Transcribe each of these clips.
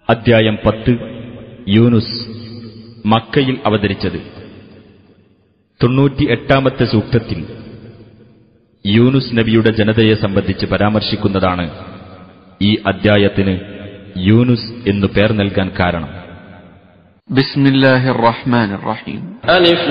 അദ്ധ്യായം 10 യൂനുസ് മക്കയിൽ അവതരിച്ചത്. 98-ാമത്തെ സൂക്തത്തിൽ യൂനുസ് നബിയുടെ ജനതയെ സംബന്ധിച്ച് പരാമർശിക്കുന്നതാണ് ഈ അദ്ധ്യായത്തിന് യൂനുസ് എന്നു പേർ നൽകാൻ കാരണം. ബിസ്മില്ലാഹിർ റഹ്മാനിർ റഹീം. അലിഫ്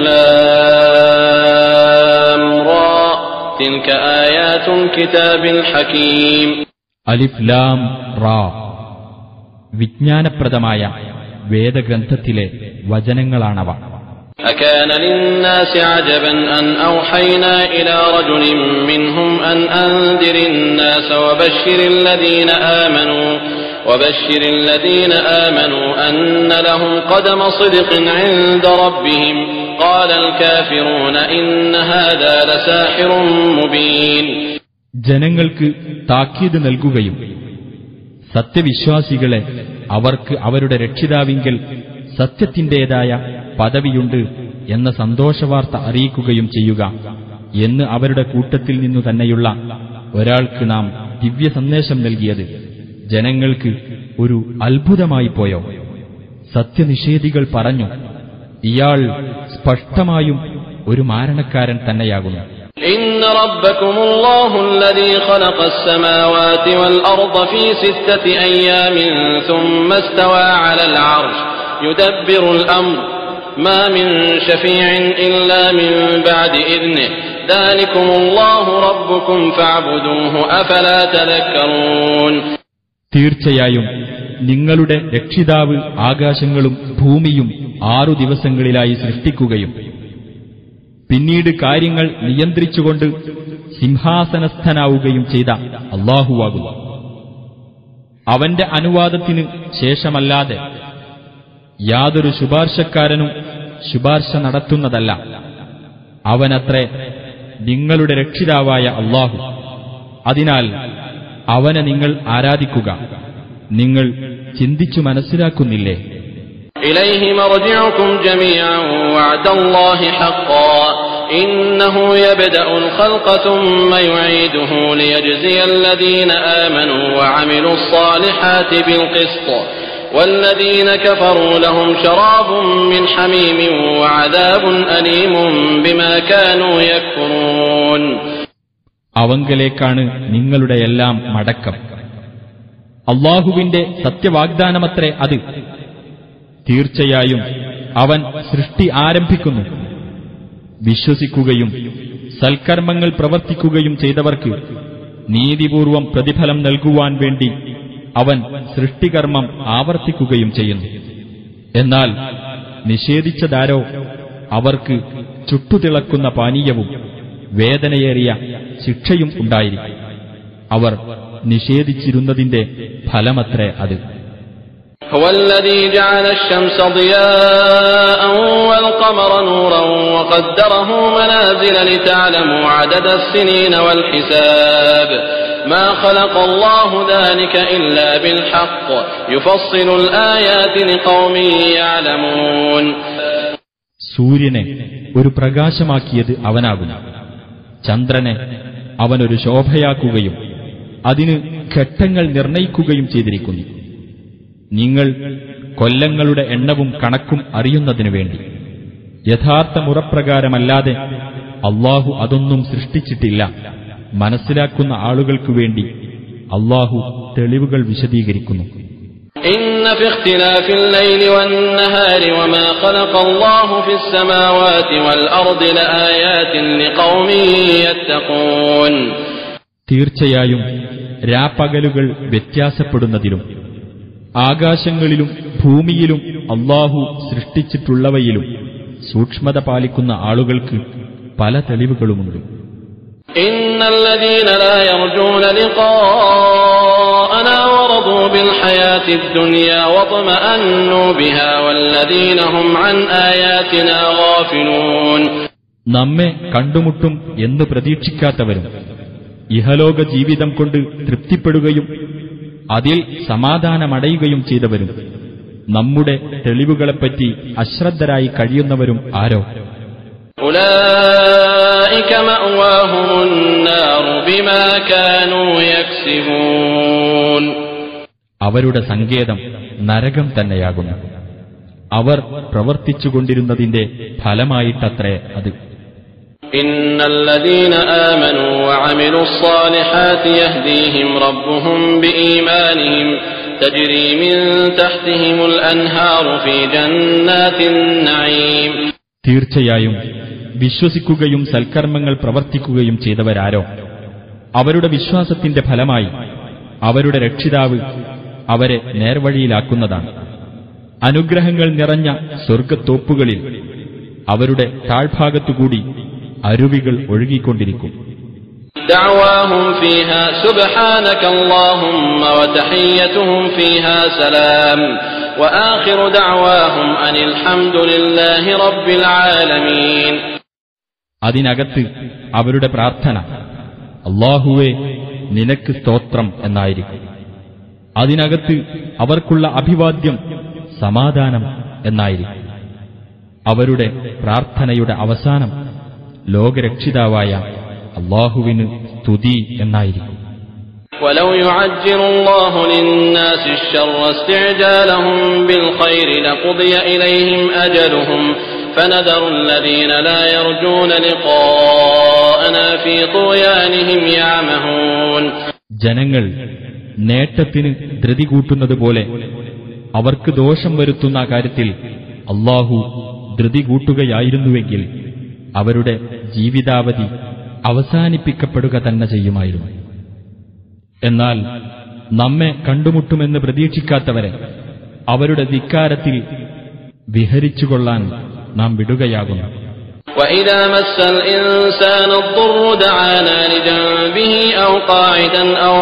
ലാം റാ തിൽക ആയാതുൽ കിതാബിൽ ഹകീം. അലിഫ് ലാം റാ വിജ്ഞാനപ്രദമായ വേദഗ്രന്ഥത്തിലെ വചനങ്ങളാണവ. أكان للناس عجبا أن أوحينا إلى رجل منهم أن أنذر الناس وبشر الذين آمنوا أن لهم قدم صدق عند ربهم قال الكافرون إن هذا لساحر مبين. ജനങ്ങൾക്ക് താക്കീത് നൽകുകയും സത്യവിശ്വാസികളെ അവർക്ക് അവരുടെ രക്ഷിതാവിങ്കൽ സത്യത്തിന്റേതായ പദവിയുണ്ട് എന്ന സന്തോഷവാർത്ത അറിയിക്കുകയും ചെയ്യുക എന്ന് അവരുടെ കൂട്ടത്തിൽ നിന്നു തന്നെയുള്ള ഒരാൾക്ക് നാം ദിവ്യ സന്ദേശം നൽകിയത് ജനങ്ങൾക്ക് ഒരു അത്ഭുതമായി പോയോ? സത്യനിഷേധികൾ പറഞ്ഞു, ഇയാൾ സ്പഷ്ടമായും ഒരു മാരണക്കാരൻ തന്നെയാകുന്നു. إن ربكم الله الذي خلق السماوات والأرض في 6 أيام ثم استوى على العرش يدبر الأمر ما من شفيع إلا من بعد إذنه ذلكم الله ربكم فاعبدوه أفلا تذكرون. തീർച്ചയായും നിങ്ങളുടെ രക്ഷിതാവ് ആകാശങ്ങളും ഭൂമിയും 6 ദിവസങ്ങളിലായി സൃഷ്ടിക്കുകയും പിന്നീട് കാര്യങ്ങൾ നിയന്ത്രിച്ചുകൊണ്ട് സിംഹാസനസ്ഥനാവുകയും ചെയ്ത അല്ലാഹുവാകുന്നു. അവന്റെ അനുവാദത്തിന് ശേഷമല്ലാതെ യാതൊരു ശുപാർശക്കാരനും ശുപാർശ നടത്തുന്നതല്ല. അവനത്രേ നിങ്ങളുടെ രക്ഷിതാവായ അല്ലാഹു. അതിനാൽ അവനെ നിങ്ങൾ ആരാധിക്കുക. നിങ്ങൾ ചിന്തിച്ചു മനസ്സിലാക്കുന്നില്ലേ? إليه مرجعكم جميعا وعد الله حقا إنه يبدأ الخلق ثم يعيده ليجزي الذين آمنوا وعملوا الصالحات بالقسط والذين كفروا لهم شراب من حميم وعذاب أليم بما كانوا يكفرون. അവങ്കലേക്കാണ് നിങ്ങളുടെ എല്ലാം മടക്കം. അല്ലാഹുവിന്റെ സത്യവാഗ്ദാനമത്രേ അത്. തീർച്ചയായും അവൻ സൃഷ്ടി ആരംഭിക്കുന്നു. വിശ്വസിക്കുകയും സൽക്കർമ്മങ്ങൾ പ്രവർത്തിക്കുകയും ചെയ്തവർക്ക് നീതിപൂർവം പ്രതിഫലം നൽകുവാൻ വേണ്ടി അവൻ സൃഷ്ടികർമ്മം ആവർത്തിക്കുകയും ചെയ്യുന്നു. എന്നാൽ നിഷേധിച്ചതാരോ അവർക്ക് ചുട്ടുതിളക്കുന്ന പാനീയവും വേദനയേറിയ ശിക്ഷയും ഉണ്ടായിരിക്കും. അവർ നിഷേധിച്ചിരുന്നതിന്റെ ഫലമത്രേ അത്. هو الذي جعل الشمس ضياء والقمر نورا وقدره منازل لتعلموا عدد السنين والحساب ما خلق الله ذلك إلا بالحق يفصل الآيات لقوم يعلمون. സൂര്യനെ ഒരു പ്രകാശമാക്കിയത് അവനാകുന്നു. ചന്ദ്രനെ അവനൊരു ശോഭയാക്കുകയും അതിന് ഘട്ടങ്ങൾ നിർണയിക്കുകയും ചെയ്തിരിക്കുന്നു. നിങ്ങൾ കൊല്ലങ്ങളുടെ എണ്ണവും കണക്കും അറിയുന്നതിനു വേണ്ടി. യഥാർത്ഥ മുറപ്രകാരമല്ലാതെ അല്ലാഹു അതൊന്നും സൃഷ്ടിച്ചിട്ടില്ല. മനസ്സിലാക്കുന്ന ആളുകൾക്കു വേണ്ടി അല്ലാഹു തെളിവുകൾ വിശദീകരിക്കുന്നു. إن في اختلاف الليل والنهار وما خلق الله في السماوات والأرض لآيات لقوم يتقون. തീർച്ചയായും രാപ്പകലുകൾ വ്യത്യാസപ്പെടുന്നതിലും ആകാശങ്ങളിലും ഭൂമിയിലും അല്ലാഹു സൃഷ്ടിച്ചിട്ടുള്ളവയിലും സൂക്ഷ്മത പാലിക്കുന്ന ആളുകൾക്ക് പല തെളിവുകളുമുണ്ട്. ഇന്നല്ലദീന ലാ യർജൂന ലിഖാഅനാ വറദൂ ബിൽ ഹയാത്തിദ് ദുനിയാ വത്മഅന്നു ബിഹാ വല്ലദീന ഹും അൻ ആയാതിനാ ഗാഫിലൂൻ. നമ്മെ കണ്ടുമുട്ടും എന്ന് പ്രതീക്ഷിക്കാത്തവരും ഇഹലോക ജീവിതം കൊണ്ട് തൃപ്തിപ്പെടുകയും അതിൽ സമാധാനമടയുകയും ചെയ്തവരും നമ്മുടെ തെളിവുകളെപ്പറ്റി അശ്രദ്ധരായി കഴിയുന്നവരും ആരോ? ഉലൈക മഅവാഹുമുൻ നാറു ബിമാ കാനൂ യക്സിബൂൻ. അവരുടെ സങ്കേതം നരകം തന്നെയാകുന്നു. അവർ പ്രവർത്തിച്ചുകൊണ്ടിരുന്നതിന്റെ ഫലമായിട്ടത്രേ അത്. ഇന്നല്ലദീന ആമനൂ വഅമിലുസ് സാലിഹാത്തി യഹ്ദീഹിം റബ്ബുഹും ബിഈമാനിഹിം തജ്രീ മിൻ തഹ്തിഹിമുൽ അൻഹാറു ഫീ ജന്നാത്തിൻ നഈം. തീർച്ചയായും വിശ്വസിക്കുകയും സൽക്കർമ്മങ്ങൾ പ്രവർത്തിക്കുകയും ചെയ്തവരാരോ അവരുടെ വിശ്വാസത്തിന്റെ ഫലമായി അവരുടെ രക്ഷിതാവ് അവരെ നേർവഴിയിലാക്കുന്നതാണ്. അനുഗ്രഹങ്ങൾ നിറഞ്ഞ സ്വർഗ്ഗത്തോപ്പുകളിൽ അവരുടെ താഴ്ഭാഗത്തുകൂടി അരുവികൾ ഒഴുകിക്കൊണ്ടിരിക്കും. ദഅവാഹും ഫീഹാ സുബ്ഹാനക അല്ലാഹുമ്മ വതഹിയ്യതുഹും ഫീഹാ സലാം വആഖിറു ദഅവാഹും അനിൽ ഹംദുലില്ലാഹി റബ്ബിൽ ആലമീൻ. അതിനകത്ത് അവരുടെ പ്രാർത്ഥന അല്ലാഹുവേ നിനക്ക് സ്തോത്രം എന്നായിരിക്കും. അതിനകത്ത് അവർക്കുള്ള അഭിവാദ്യം സമാധാനം എന്നായിരിക്കും. അവരുടെ പ്രാർത്ഥനയുടെ അവസാനം ലോകരക്ഷിതാവായ അല്ലാഹുവിന് സ്തുതി എന്നായിരിക്കും. ولو يعجل الله للناس الشر استعجالهم بالخير لقضي إليهم أجلهم فنذر الذين لا يرجون لقاءنا في طغيانهم يعمهون. ജനങ്ങൾ നേട്ടത്തിന് ധൃതി കൂട്ടുന്നതുപോലെ അവർക്ക് ദോഷം വരുത്തുന്ന കാര്യത്തിൽ അല്ലാഹു ധൃതി കൂട്ടുകയായിരുന്നുവെങ്കിൽ അവരുടെ ജീവിതാവധി അവസാനിപ്പിക്കപ്പെടുക തന്നെ ചെയ്യുമായിരുന്നു. എന്നാൽ നമ്മെ കണ്ടുമുട്ടുമെന്ന് പ്രതീക്ഷിക്കാത്തവരെ അവരുടെ ധിക്കാരത്തിൽ വിഹരിച്ചുകൊള്ളാൻ നാം വിടുകയാകുന്നു. وَإِذَا مَسَّ الْإِنسَانَ الضُّرُّ دَعَانَا لِجَنبِهِ أَوْ قَاعِدًا أَوْ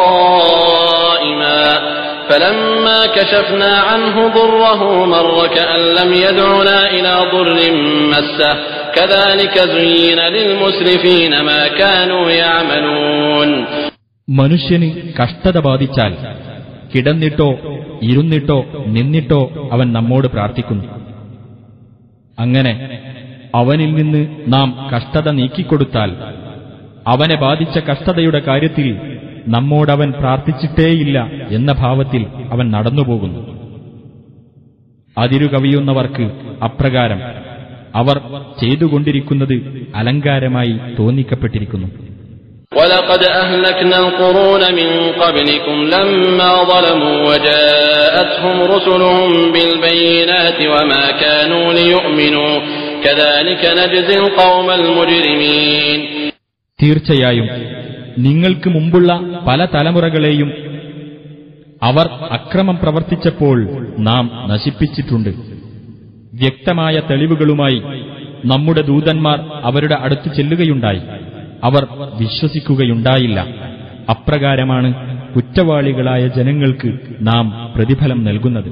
قَائِمًا فَلَمَّا كَشَفْنَا عَنْهُ ضُرَّهُ مَرَّ كَأَن لَّمْ يَدْعُنَا إِلَى ضُرٍّ مَّسَّهُ كَذَلِكَ زُيِّنَ لِلْمُسْرِفِينَ مَا كَانُوا يَعْمَلُونَ. മനുഷ്യന് കഷ്ടത ബാധിച്ചാൽ കിടന്നിട്ടോ ഇരുന്നിട്ടോ നിന്നിട്ടോ അവൻ നമ്മോട് പ്രാർത്ഥിക്കുന്നു. അങ്ങനെ അവനിൽ നിന്ന് നാം കഷ്ടത നീക്കിക്കൊടുത്താൽ അവനെ ബാധിച്ച കഷ്ടതയുടെ കാര്യത്തിൽ നമ്മോടവൻ പ്രാർത്ഥിച്ചിട്ടേയില്ല എന്ന ഭാവത്തിൽ അവൻ നടന്നുപോകുന്നു. അതിരുകവിയുന്നവർക്ക് അപ്രകാരം അവർ ചെയ്തുകൊണ്ടിരിക്കുന്നത് അലങ്കാരമായി തോന്നിക്കപ്പെട്ടിരിക്കുന്നു. وَلَقَدْ أَهْلَكْنَا الْقُرُونَ مِنْ قَبْلِكُمْ لَمَّا ظَلَمُوا وَجَاءَتْهُمْ رُسُلُهُم بِالْبَيِّنَاتِ وَمَا كَانُوا لِيُؤْمِنُوا كَذَلِكَ نَجْزِي الْقَوْمَ الْمُجْرِمِينَ. തീർച്ചയായും നിങ്ങൾക്ക് മുമ്പുള്ള പല തലമുറകളെയും അവർ അക്രമം പ്രവർത്തിച്ചപ്പോൾ നാം നശിപ്പിച്ചിട്ടുണ്ട്. വ്യക്തമായ തെളിവുകളുമായി നമ്മുടെ ദൂതന്മാർ അവരുടെ അടുത്ത് ചെല്ലുകയുണ്ടായി. അവർ വിശ്വസിക്കുകയുണ്ടായില്ല. അപ്രകാരമാണ് കുറ്റവാളികളായ ജനങ്ങൾക്ക് നാം പ്രതിഫലം നൽകുന്നത്.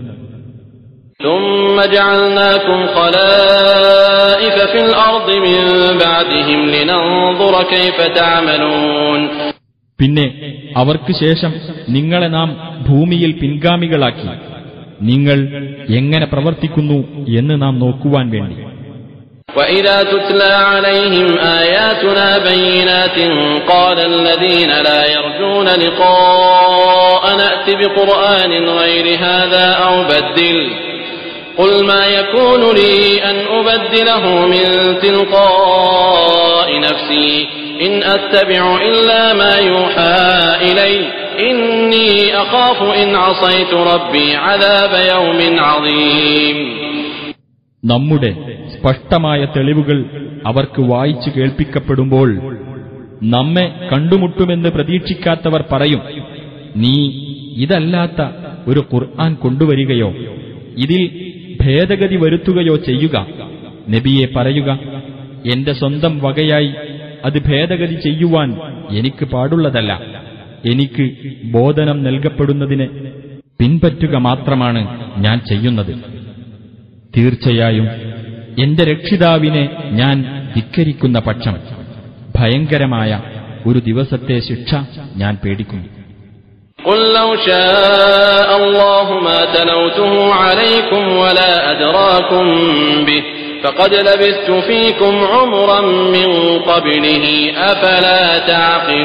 ثُمَّ جَعَلْنَاكُمْ خَلَائِفَ فِي الْأَرْضِ مِنْ بَعْدِهِمْ لِنَنظُرَ كَيْفَ تَعْمَلُونَ. പിന്നെ അവർക്ക് ശേഷം നിങ്ങളെ നാം ഭൂമിയിൽ പിൻഗാമികളാക്കി നിങ്ങൾ എങ്ങനെ പ്രവർത്തിക്കുന്നു എന്ന് നാം നോക്കുവാൻ വേണ്ടി. وَإِذَا تُتْلَى عَلَيْهِمْ آيَاتُنَا بَيِّنَاتٍ قَالَ الَّذِينَ لَا يَرْجُونَ لِقَاءَنَا ائْتِ بِقُرْآنٍ غَيْرِ هَذَا أَوْ بَدِّلْهُ قُلْ مَا يَكُونُ لِي أَنْ أُبَدِّلَهُ مِنْ تِلْقَاءِ نَفْسِي إِنْ أَتَّبِعُ إِلَّا مَا يُوحَى إِلَيَّ إِنِّي أَخَافُ إِنْ عَصَيْتُ رَبِّي عَذَابَ يَوْمٍ عَظِيمٍ. നമ്മുടെ സ്പഷ്ടമായ തെളിവുകൾ അവർക്ക് വായിച്ചു കേൾപ്പിക്കപ്പെടുമ്പോൾ നമ്മെ കണ്ടുമുട്ടുമെന്ന് പ്രതീക്ഷിക്കാത്തവർ പറയും, നീ ഇതല്ലാത്ത ഒരു ഖുർആൻ കൊണ്ടുവരികയോ ഇതിൽ ഭേദഗതി വരുത്തുകയോ ചെയ്യുക. നബിയെ പറയുക, എന്റെ സ്വന്തം വകയായി അത് ഭേദഗതി ചെയ്യുവാൻ എനിക്ക് പാടുള്ളതല്ല. എനിക്ക് ബോധനം നൽകപ്പെടുന്നതിനെ പിൻപറ്റുക മാത്രമാണ് ഞാൻ ചെയ്യുന്നത്. തീർച്ചയായും എന്റെ രക്ഷിതാവിനെ ഞാൻ ധിക്കരിക്കുന്ന പക്ഷം ഭയങ്കരമായ ഒരു ദിവസത്തെ ശിക്ഷ ഞാൻ പേടിക്കുന്നു. قُلْ لَوْ شَاءَ اللَّهُ مَا تَلَوْتُهُ عَلَيْكُمْ وَلَا أَدْرَاكُمْ بِهِ فَقَدْ لَبِثْتُ فِيكُمْ عُمُرًا مِّن قَبْلِهِ أَفَلَا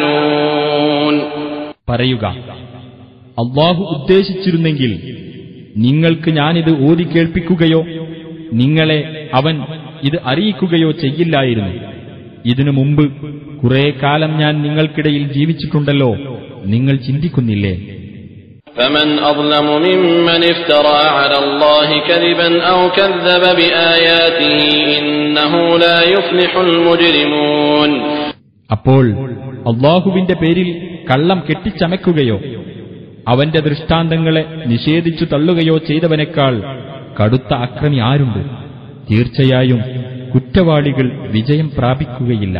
تَعْقِلُونَ. പറയുക, അല്ലാഹു ഉദ്ദേശിച്ചിരുന്നെങ്കിൽ നിങ്ങൾക്ക് ഞാനിത് ഓതി കേൾപ്പിക്കുകയോ നിങ്ങളെ അവൻ ഇത് അറിയിക്കുകയോ ചെയ്യില്ലായിരുന്നു. ഇതിനു മുമ്പ് കുറെ കാലം ഞാൻ നിങ്ങൾക്കിടയിൽ ജീവിച്ചിട്ടുണ്ടല്ലോ, നിങ്ങൾ ചിന്തിക്കുന്നില്ലേ? فمن أظلم ممن افترى على الله كذبا أو كذب بآياته إنه لا يفلح المجرمون. അപ്പോൾ അല്ലാഹുവിന്റെ പേരിൽ കള്ളം കെട്ടിച്ചമയ്ക്കുകയോ അവന്റെ ദൃഷ്ടാന്തങ്ങളെ നിഷേധിച്ചു തള്ളുകയോ ചെയ്തവനേക്കാൾ കടുത്ത അക്രമി ആരുണ്ട്? തീർച്ചയായും കുറ്റവാളികൾ വിജയം പ്രാപിക്കുകയില്ല.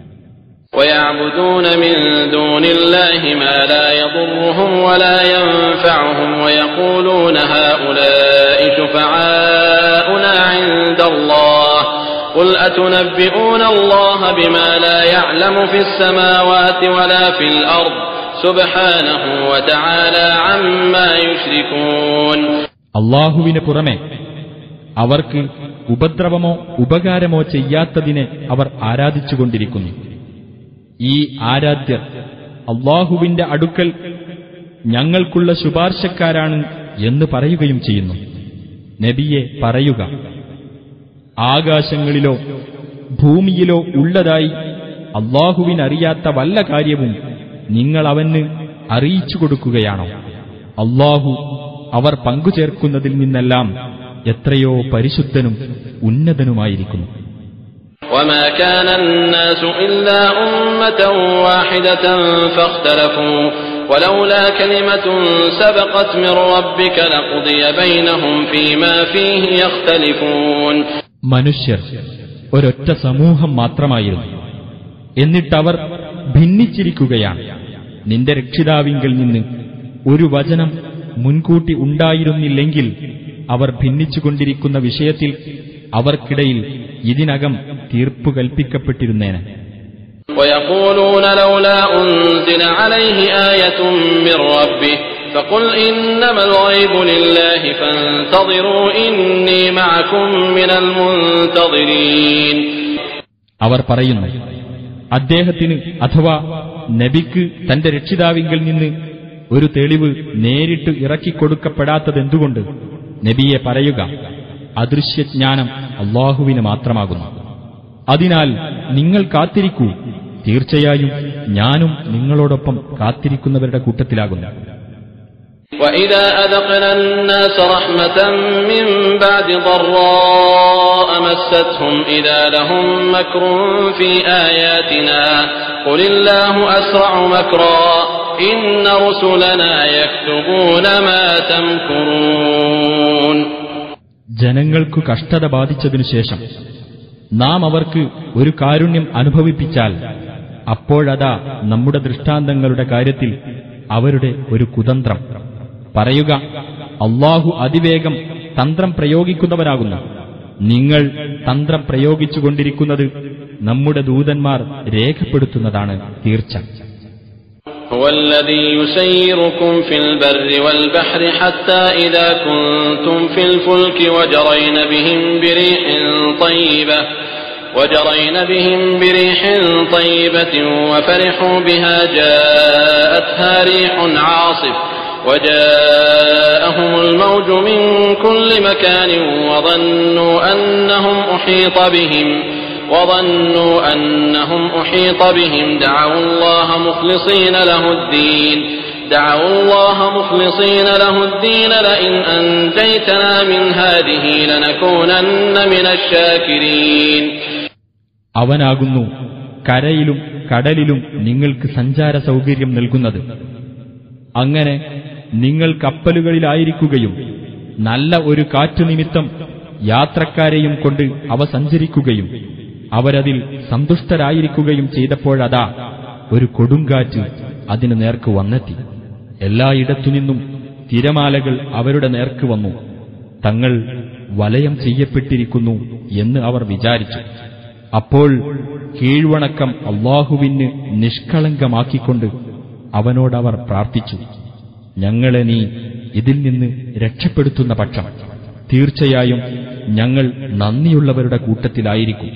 ويعبدون من دون الله ما لا يضرهم ولا ينفعهم ويقولون هؤلاء شفعاؤنا عند الله قل أتنبئون الله بما لا يعلم في السماوات ولا في الأرض سبحانه وتعالى عما يشركون. അല്ലാഹുവിന് പുറമെ അവർക്ക് ഉപദ്രവമോ ഉപകാരമോ ചെയ്യാത്തതിനെ അവർ ആരാധിച്ചുകൊണ്ടിരിക്കുന്നു. ഈ ആരാധ്യർ അല്ലാഹുവിന്റെ അടുക്കൽ ഞങ്ങൾക്കുള്ള ശുപാർശക്കാരാണ് എന്ന് പറയുകയും ചെയ്യുന്നു. നബിയെ പറയുക, ആകാശങ്ങളിലോ ഭൂമിയിലോ ഉള്ളതായി അല്ലാഹുവിനറിയാത്ത വല്ല കാര്യവും നിങ്ങൾ അവന് അറിയിച്ചു കൊടുക്കുകയാണോ? അല്ലാഹു അവർ പങ്കുചേർക്കുന്നതിൽ നിന്നെല്ലാം എത്രയോ പരിശുദ്ധനും ഉന്നതനുമായിരിക്കുന്നു. وما كان الناس إلا أمة واحدة فاختلفوا ولولا كلمة سبقت من ربك لقضي بينهم فيما فيه يختلفون. മനുഷ്യർ ഒരൊറ്റ സമൂഹം മാത്രമായിരുന്നു, എന്നിട്ടവർ ഭിന്നിച്ചിരിക്കുകയാണ്. നിന്റെ രക്ഷിതാവിങ്കിൽ നിന്ന് ഒരു വചനം മുൻകൂട്ടി ഉണ്ടായിരുന്നില്ലെങ്കിൽ അവർ ഭിന്നിച്ചുകൊണ്ടിരിക്കുന്ന വിഷയത്തിൽ അവർക്കിടയിൽ ഇതിനകം തീർപ്പു കൽപ്പിക്കപ്പെട്ടിരുന്നേനെ. ويقولون لولا أنزل عليه آية من ربه فقل إنما الغيب لله فانتظروا إني معكم من المنتظرين. അവർ പറയുന്നു, അദ്ദേഹത്തിന് അഥവാ നബിക്ക് തന്റെ രക്ഷിതാവിങ്കിൽ നിന്ന് ഒരു തെളിവ് നേരിട്ട് ഇറക്കിക്കൊടുക്കപ്പെടാത്തതെന്തുകൊണ്ട്? നബിയെ പറയുക, അദൃശ്യജ്ഞാനം അല്ലാഹുവിന് മാത്രമാകുന്നു. അതിനാൽ നിങ്ങൾ കാത്തിരിക്കൂ, തീർച്ചയായും ഞാനും നിങ്ങളോടൊപ്പം കാത്തിരിക്കുന്നവരുടെ കൂട്ടത്തിലാകുന്നു. وَإِذَا أَذَقْنَا النَّاسَ رَحْمَةً مِّن بَعْدِ ضَرَّاءٍ مَّسَّتْهُمْ إِذَا لَهُم مَّكْرٌ فِي آيَاتِنَا قُلِ اللَّهُ أَسْرَعُ مَكْرًا إِنَّ رُسُلَنَا يَكْتُبُونَ مَا تَمْكُرُونَ. ജനങ്ങൾക്കു കഷ്ടത ബാധിച്ചതിനുശേഷം നാം അവർക്ക് ഒരു കാരുണ്യം അനുഭവിപ്പിച്ചാൽ അപ്പോഴതാ നമ്മുടെ ദൃഷ്ടാന്തങ്ങളുടെ കാര്യത്തിൽ അവരുടെ ഒരു കുതന്ത്രം. പറയുക, അല്ലാഹു അതിവേഗം തന്ത്രം പ്രയോഗിക്കുന്നവനാകുന്നു. നിങ്ങൾ തന്ത്രം പ്രയോഗിച്ചുകൊണ്ടിരിക്കുന്നത് നമ്മുടെ ദൂതന്മാർ രേഖപ്പെടുത്തുന്നതാണ് തീർച്ച. هو الذي يسيركم في البر والبحر حتى إذا كنتم في الفلك وجرين بهم بريح طيبة وفرحوا بها جاءتها ريح عاصف وجاءهم الموج من كل مكان وظنوا أنهم أحيط بهم دعوا الله مخلصين له الدين لئن أنجيتنا من هذه لنكونن من الشاكرين. അവനാകുന്നു കരയിലും കടലിലും നിങ്ങൾക്ക് സഞ്ചാര സൗകര്യം നൽകുന്നത്. അങ്ങനെ നിങ്ങൾ കപ്പലുകളിലായിരിക്കുകയും നല്ല ഒരു കാറ്റുനിമിത്തം യാത്രക്കാരെയും കൊണ്ട് അവ സഞ്ചരിക്കുകയും അവരതിൽ സന്തുഷ്ടരായിരിക്കുകയും ചെയ്തപ്പോഴതാ ഒരു കൊടുങ്കാറ്റ് അതിനു നേർക്ക് വന്നെത്തി. എല്ലായിടത്തുനിന്നും തിരമാലകൾ അവരുടെ നേർക്ക് വന്നു. തങ്ങൾ വലയം ചെയ്യപ്പെട്ടിരിക്കുന്നു എന്ന് അവർ വിചാരിച്ചു. അപ്പോൾ കീഴ്വണക്കം അല്ലാഹുവിന് നിഷ്കളങ്കമാക്കിക്കൊണ്ട് അവനോടവർ പ്രാർത്ഥിച്ചു, ഞങ്ങളെ നീ ഇതിൽ നിന്ന് രക്ഷപ്പെടുത്തുന്ന പക്ഷം തീർച്ചയായും ഞങ്ങൾ നന്ദിയുള്ളവരുടെ കൂട്ടത്തിലായിരിക്കും.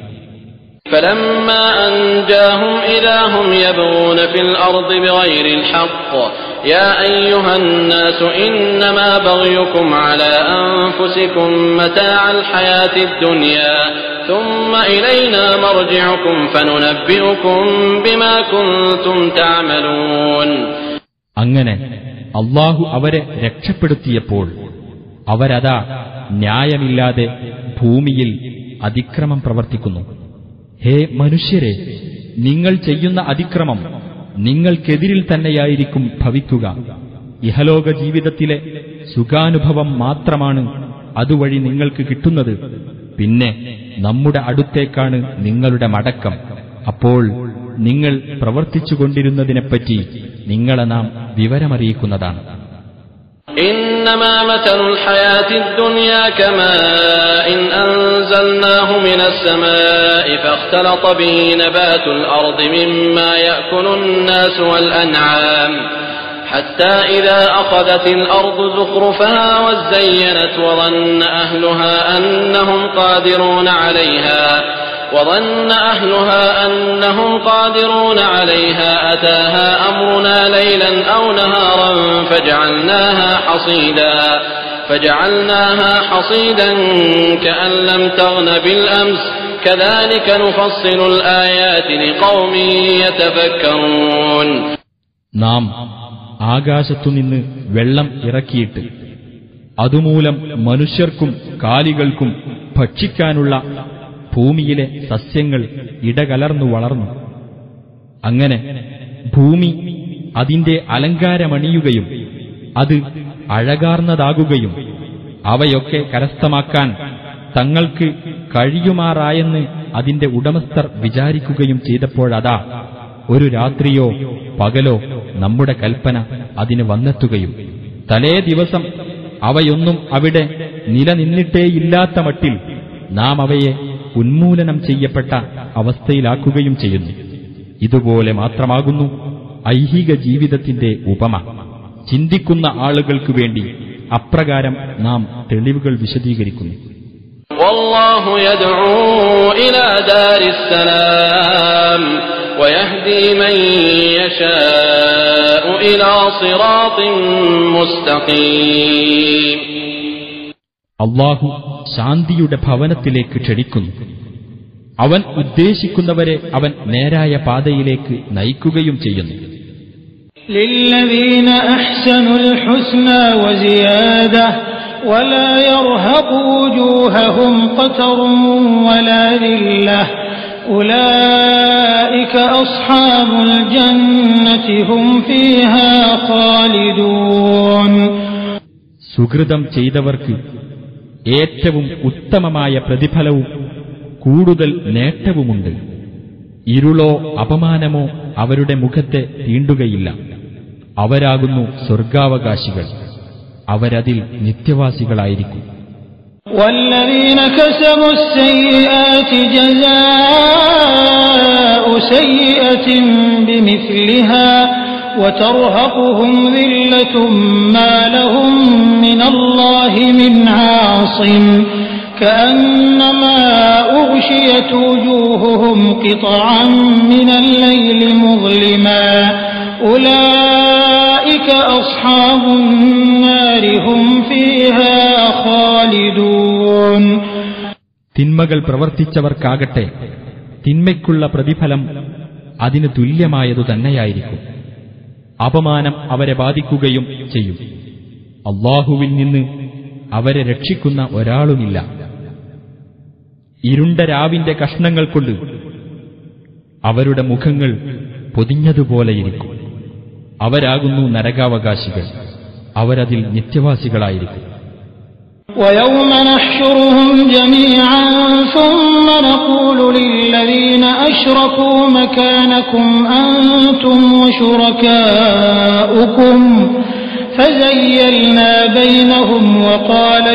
فَلَمَّا أَنْجَاهُمْ إِذَا هُمْ يَبْغُونَ فِي الْأَرْضِ بِغَيْرِ الْحَقِّ يا أيها الناس إنما بغيكم على أنفسكم متاع الحياة الدنيا ثم إلينا مرجعكم فننبئكم بما كنتم تعملون. അങ്ങനെ അല്ലാഹു അവരെ രക്ഷപ്പെടുത്തിയപ്പോൾ അവരതാ ന്യായമില്ലാതെ ഭൂമിയിൽ അതിക്രമം പ്രവർത്തിക്കുന്നു. ഹേ മനുഷ്യരെ, നിങ്ങൾ ചെയ്യുന്ന അതിക്രമം നിങ്ങൾക്കെതിരിൽ തന്നെയായിരിക്കും ഭവിക്കുക. ഇഹലോക ജീവിതത്തിലെ സുഖാനുഭവം മാത്രമാണ് അതുവഴി നിങ്ങൾക്ക് കിട്ടുന്നത്. പിന്നെ നമ്മുടെ അടുത്തേക്കാണ് നിങ്ങളുടെ മടക്കം. അപ്പോൾ നിങ്ങൾ പ്രവർത്തിച്ചുകൊണ്ടിരുന്നതിനെപ്പറ്റി നിങ്ങളെ നാം വിവരമറിയിക്കുന്നതാണ്. إنما مثل الحياة الدنيا كماء أنزلناه من السماء فاختلط به نبات الأرض مما يأكل الناس والأنعام حتى إذا أخذت الأرض زخرفها وزينت وظن أهلها أنهم قادرون عليها أتاها أمرنا ليلا أو نهارا فجعلناها حصيدا كأن لم تغن بالأمس كذلك نفصل الآيات لقوم يتفكرون. നാം ആകാശത്തുനിന്ന് വെള്ളം ഇറക്കിയിട്ട് അതുമൂലം മനുഷ്യർക്കും കാലികൾക്കും ഭക്ഷിക്കാനുള്ള ഭൂമിയിലെ സസ്യങ്ങൾ ഇടകലർന്നു വളർന്നു. അങ്ങനെ ഭൂമി അതിന്റെ അലങ്കാരമണിയുകയും അത് അഴകാർന്നതാകുകയും അവയൊക്കെ കരസ്ഥമാക്കാൻ തങ്ങൾക്ക് കഴിയുമാറായെന്ന് അതിന്റെ ഉടമസ്ഥർ വിചാരിക്കുകയും ചെയ്തപ്പോഴതാ ഒരു രാത്രിയോ പകലോ നമ്മുടെ കൽപ്പന അതിന് വന്നെത്തുകയും തലേ ദിവസം അവയൊന്നും അവിടെ നിലനിന്നിട്ടേയില്ലാത്ത മട്ടിൽ നാം അവയെ ഉന്മൂലനം ചെയ്യപ്പെട്ട അവസ്ഥയിലാക്കുകയും ചെയ്യുന്നു. ഇതുപോലെ മാത്രമാകുന്നു ഐഹിക ജീവിതത്തിന്റെ ഉപമ. ചിന്തിക്കുന്ന ആളുകൾക്ക് വേണ്ടി അപ്രകാരം നാം തെളിവുകൾ വിശദീകരിക്കുന്നു. വല്ലാഹു യദ്ഉ ഇലാ ദാരിസ് സലാം വയഹ്ദി മൻ യശാഉ ഇലാ സിറാത്തിൻ മുസ്തഖീം. അല്ലാഹു ശാന്തിയുടെ ഭവനത്തിലേക്ക് ക്ഷണിക്കുന്നു. അവൻ ഉദ്ദേശിക്കുന്നവരെ അവൻ നേരായ പാതയിലേക്ക് നയിക്കുകയും ചെയ്യുന്നു. للذين أحسنوا الحسنى وزيادة ولا يرهق وجوههم قتر ولا ذلة أولئك أصحاب الجنة هم فيها خالدون. സുകൃതം ചെയ്തവർക്ക് ഏറ്റവും ഉത്തമമായ പ്രതിഫലവും കൂടുതൽ നേട്ടവുമുണ്ട്. ഇരുളോ അപമാനമോ അവരുടെ മുഖത്തെ തീണ്ടുകയില്ല. അവരാകുന്നു സ്വർഗാവകാശികൾ. അവരതിൽ നിത്യവാസികളായിരിക്കും. والذين كسبوا السيئات جزاء سيئة بمثلها وترهقهم ذلة ما لهم من الله من عاصم كأنما أغشيت وجوههم قطعا من الليل مظلما أولئك أصحاب النار هم فيها خالدون. തിന്മകൾ പ്രവർത്തിച്ചവർക്കാകട്ടെ തിന്മയ്ക്കുള്ള പ്രതിഫലം അതിന് തുല്യമായതു തന്നെയായിരിക്കും. അപമാനം അവരെ ബാധിക്കുകയും ചെയ്യും. അല്ലാഹുവിൽ നിന്ന് അവരെ രക്ഷിക്കുന്ന ഒരാളുമില്ല. ഇരുണ്ട രാവിന്റെ കഷ്ണങ്ങൾ കൊണ്ട് അവരുടെ മുഖങ്ങൾ പൊതിഞ്ഞതുപോലെയിരിക്കും. അവരാകുന്നു നരകാവകാശികൾ. അവരതിൽ നിത്യവാസികളായിരിക്കും. ويوم نحشرهم جميعا ثم نقول للذين أشركوا مكانكم أنتم وشركاؤكم فزيلنا بينهم وقال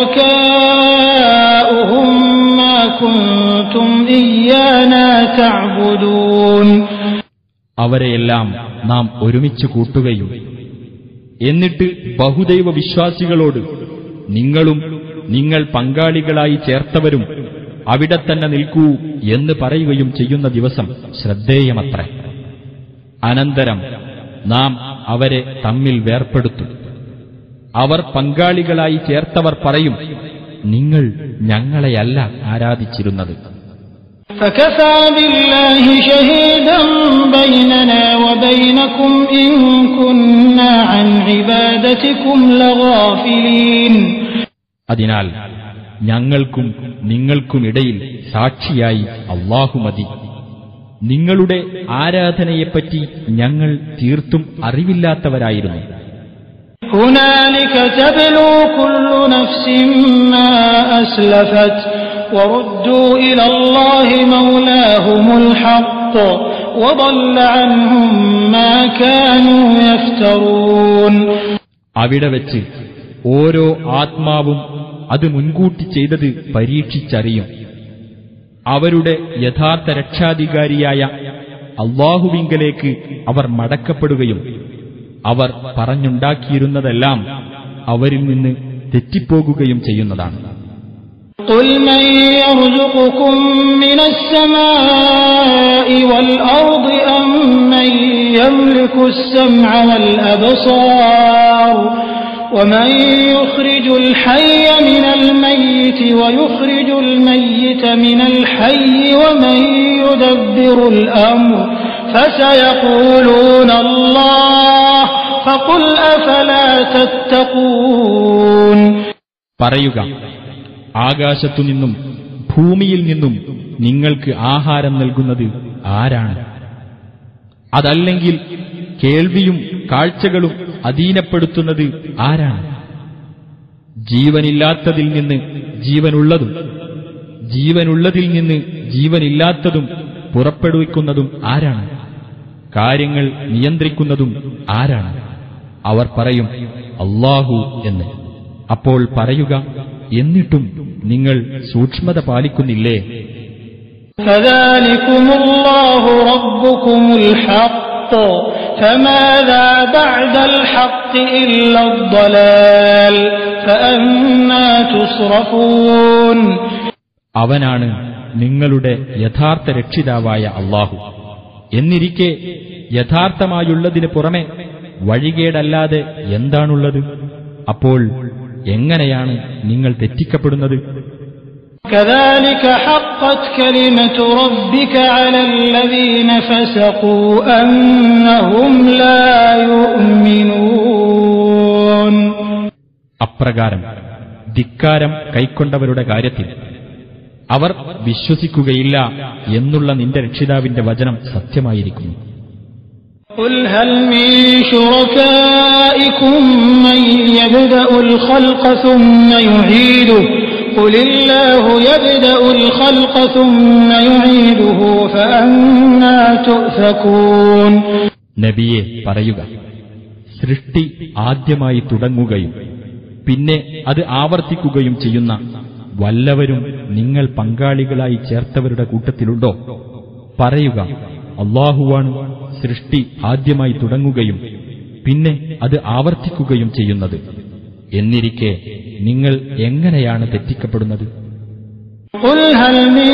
شركاؤهم ما كنتم إيانا تعبدون. അവരെയെല്ലാം നാം ഒരുമിച്ച് കൂട്ടുകയും എന്നിട്ട് ബഹുദൈവ വിശ്വാസികളോട് നിങ്ങളും നിങ്ങൾ പങ്കാളികളായി ചേർത്തവരും അവിടെ തന്നെ നിൽക്കൂ എന്ന് പറയുകയും ചെയ്യുന്ന ദിവസം ശ്രദ്ധേയമത്രേ. അനന്തരം നാം അവരെ തമ്മിൽ വേർപ്പെടുത്തും. അവർ പങ്കാളികളായി ചേർത്തവർ പറയും, നിങ്ങൾ ഞങ്ങളെയല്ല ആരാധിച്ചിരുന്നത്. فكفى بالله شهيدا بيننا وبينكم إن كنا عن عبادتكم لغافلين. അതിനാൽ ഞങ്ങൾക്കും നിങ്ങൾക്കുമിടയിൽ സാക്ഷിയായി അല്ലാഹു മതി. നിങ്ങളുടെ ആരാധനയെപ്പറ്റി ഞങ്ങൾ തീർത്തും അറിവില്ലാത്തവരായിരുന്നു. هنالك تبلو كل نفس ما أسلفت وردوا إلى الله مولاهم الحق وضل عنهم ما كانوا يفترون. അവിടെ വെച്ച് ഓരോ ആത്മാവും അത് മുൻകൂട്ടി ചെയ്തത് പരീക്ഷിച്ചറിയും. അവരുടെ യഥാർത്ഥ രക്ഷാധികാരിയായ അല്ലാഹുവിങ്കലേക്ക് അവർ മടക്കപ്പെടുകയും അവർ പറഞ്ഞുണ്ടാക്കിയിരുന്നതെല്ലാം അവരിൽ നിന്ന് തെറ്റിപ്പോകുകയും ചെയ്യുന്നതാണ്. قل من يرزقكم من السماء والأرض أم من يملك السمع والأبصار ومن يخرج الحي من الميت ويخرج الميت من الحي ومن يدبر الأمر فسيقولون الله فقل أفلا تتقون. പറയുക, ആകാശത്തുനിന്നും ഭൂമിയിൽ നിന്നും നിങ്ങൾക്ക് ആഹാരം നൽകുന്നത് ആരാണ്? അതല്ലെങ്കിൽ കേൾവിയും കാഴ്ചകളും അധീനപ്പെടുത്തുന്നത് ആരാണ്? ജീവനില്ലാത്തതിൽ നിന്ന് ജീവനുള്ളതും ജീവനുള്ളതിൽ നിന്ന് ജീവനില്ലാത്തതും പുറപ്പെടുവിക്കുന്നതും ആരാണ്? കാര്യങ്ങൾ നിയന്ത്രിക്കുന്നതും ആരാണ്? അവർ പറയും, അല്ലാഹു എന്ന്. അപ്പോൾ പറയുക, എന്നിട്ടും നിങ്ങൾ സൂക്ഷ്മത പാലിക്കുന്നില്ലേ? ഫദാലികുമുല്ലാഹു റബ്ബുകുമുൽ ഹഖ് ഫമാദാ ബഅദൽ ഹഖ് ഇല്ലാ അദ്ദലാൽ ഫഅന്നാ തുസ്റഫൂൻ. അവനാണ് നിങ്ങളുടെ യഥാർത്ഥ രക്ഷിതാവായ അല്ലാഹു. എന്നിരിക്കെ യഥാർത്ഥമായുള്ളതിന് പുറമെ വഴികേടല്ലാതെ എന്താണുള്ളത്? അപ്പോൾ എങ്ങനെയാണ് നിങ്ങൾ തെറ്റിക്കപ്പെടുന്നത്? كذلك حقت كلمة ربك على الذين فسقوا أنهم لا يؤمنون. അപ്രകാരം ധിക്കാരം കൈക്കൊണ്ടവരുടെ കാര്യത്തിൽ അവർ വിശ്വസിക്കുകയില്ല എന്നുള്ള നിന്റെ രക്ഷിതാവിന്റെ വചനം സത്യമായിരിക്കുന്നു. قل هل من شركائكم من يبدأ الخلق ثم يعيده قل الله يبدأ الخلق ثم يعيده فأنى تؤفكون. നബിയെ പറയുക, സൃഷ്ടി ആദ്യമായി തുടങ്ങുകയും പിന്നെ അത് ആവർത്തിക്കുകയും ചെയ്യുന്ന വല്ലവരും നിങ്ങൾ പങ്കാളികളായി ചേർത്തവരുടെ കൂട്ടത്തിലുണ്ടോ? പറയുക, അല്ലാഹുവാണ് സൃഷ്ടി ആദ്യമായി തുടങ്ങുകയും പിന്നെ അത് ആവർത്തിക്കുകയും ചെയ്യുന്നത്. എന്നിരിക്കെ നിങ്ങൾ എങ്ങനെയാണ് തെറ്റിക്കപ്പെടുന്നത്? قل هل من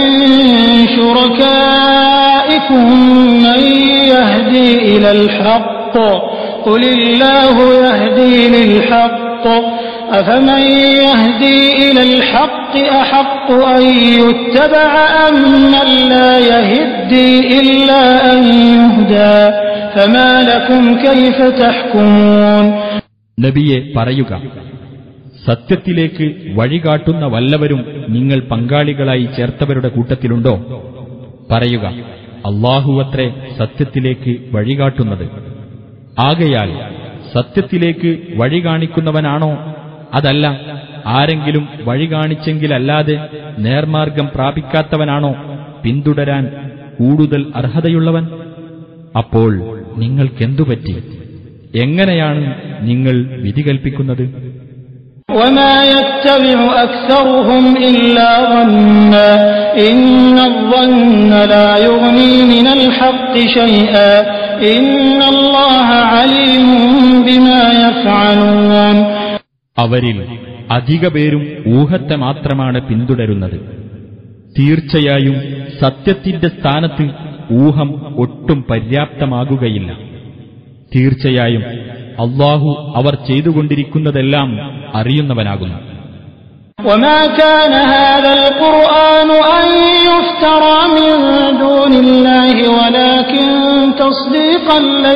شركائكم من يهدي إلى الحق قل الله يهدي للحق أفمن يهدي إلى الحق أحق أن يتبع أم من لا يهدي إلا أن يهدى فما لكم كيف تحكمون. നബിയെ പറയുക, സത്യത്തിലേക്ക് വഴികാട്ടുന്ന വല്ലവരും നിങ്ങൾ പങ്കാളികളായി ചേർത്തവരുടെ കൂട്ടത്തിലുണ്ടോ? പറയുക, അല്ലാഹുവത്രേ സത്യത്തിലേക്ക് വഴികാട്ടുന്നത്. ആകയാൽ സത്യത്തിലേക്ക് വഴി കാണിക്കുന്നവനാണോ? അതല്ല ആരെങ്കിലും വഴി കാണിച്ചെങ്കിലല്ലാതെ നേർമാർഗം പ്രാപിക്കാത്തവനാണോ പിന്തുടരാൻ കൂടുതൽ അർഹതയുള്ളവൻ? അപ്പോൾ നിങ്ങൾക്കെന്തുപറ്റി? എങ്ങനെയാണ് നിങ്ങൾ വിധി കൽപ്പിക്കുന്നത്? وما يتبع أكثرهم إلا ظنا إن الظن لا يغني من الحق شيئا إن الله عليم بما يفعلون. അവരിൽ അധിക പേരും ഊഹത്തെ മാത്രമാണ് പിന്തുടരുന്നത്. തീർച്ചയായും സത്യത്തിന്റെ സ്ഥാനത്ത് ഊഹം ഒട്ടും പര്യാപ്തമാകുകയില്ല. തീർച്ചയായും അല്ലാഹു അവർ ചെയ്തുകൊണ്ടിരിക്കുന്നതെല്ലാം അറിയുന്നവനാകുന്നു. وما كان هذا القرآن أن يفترى من دون الله ولكن تصديق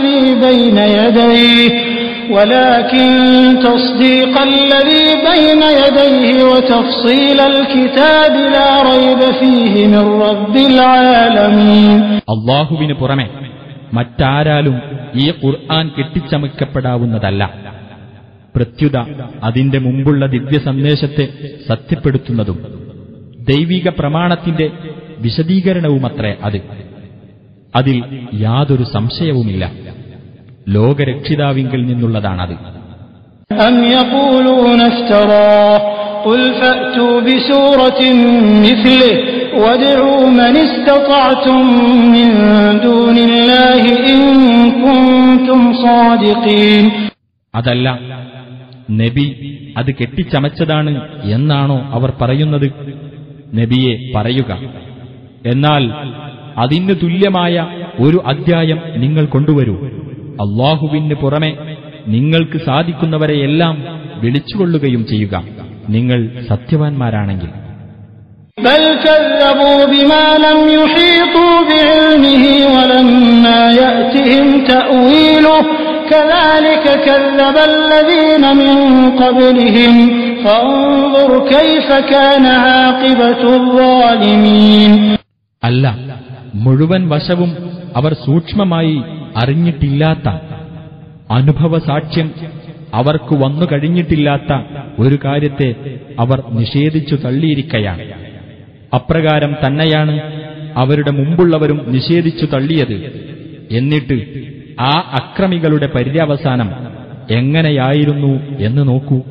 الذي بين يديه وتفصيل الكتاب لا ريب فيه من رب العالمين. അല്ലാഹുവിന് പുറമെ മറ്റാരാലും ഈ ഖുർആൻ കെട്ടിച്ചമയ്ക്കപ്പെടാവുന്നതല്ല. പ്രത്യുത അതിന്റെ മുമ്പുള്ള ദിവ്യ സന്ദേശത്തെ സത്യപ്പെടുത്തുന്നതും ദൈവിക പ്രമാണത്തിന്റെ വിശദീകരണവുമത്രേ അത്. അതിൽ യാതൊരു സംശയവുമില്ല. ലോകരക്ഷിതാവിങ്കിൽ നിന്നുള്ളതാണത്. أم يقولون افتراه قل فأتوا بسورة مثله وادعوا من استطعتم من دون الله إن كنتم صادقين. അതല്ല, നബി അത് കെട്ടിച്ചമച്ചതാണ് എന്നാണോ അവർ പറയുന്നത്? നബിയെ പറയുക, എന്നാൽ അതിന് തുല്യമായ ഒരു അദ്ധ്യായം നിങ്ങൾ കൊണ്ടുവരൂ. അല്ലാഹുവിന് പുറമെ നിങ്ങൾക്ക് സാധിക്കുന്നവരെയെല്ലാം വിളിച്ചുകൊള്ളുകയും ചെയ്യുക, നിങ്ങൾ സത്യവാൻമാരാണെങ്കിൽ. بل كذبوا بما لم يحيطوا بعلمه ولما يأتهم تأويله كذلك كذب الذين من قبلهم فانظر كيف كان عاقبة الظالمين. അല്ല, മുഴുവൻ വശവും അവർ സൂക്ഷ്മമായി അറിഞ്ഞിട്ടില്ലാത്ത, അനുഭവ സാക്ഷ്യം അവർക്ക് വന്നു കഴിഞ്ഞിട്ടില്ലാത്ത ഒരു കാര്യത്തെ അവർ നിഷേധിച്ചു തള്ളിയിരിക്കയാണ്. അപ്രകാരം തന്നെയാണ് അവരുടെ മുമ്പുള്ളവരും നിഷേധിച്ചു തള്ളിയത്. എന്നിട്ട് ആ അക്രമികളുടെ പര്യവസാനം എങ്ങനെയായിരുന്നു എന്ന് നോക്കൂ.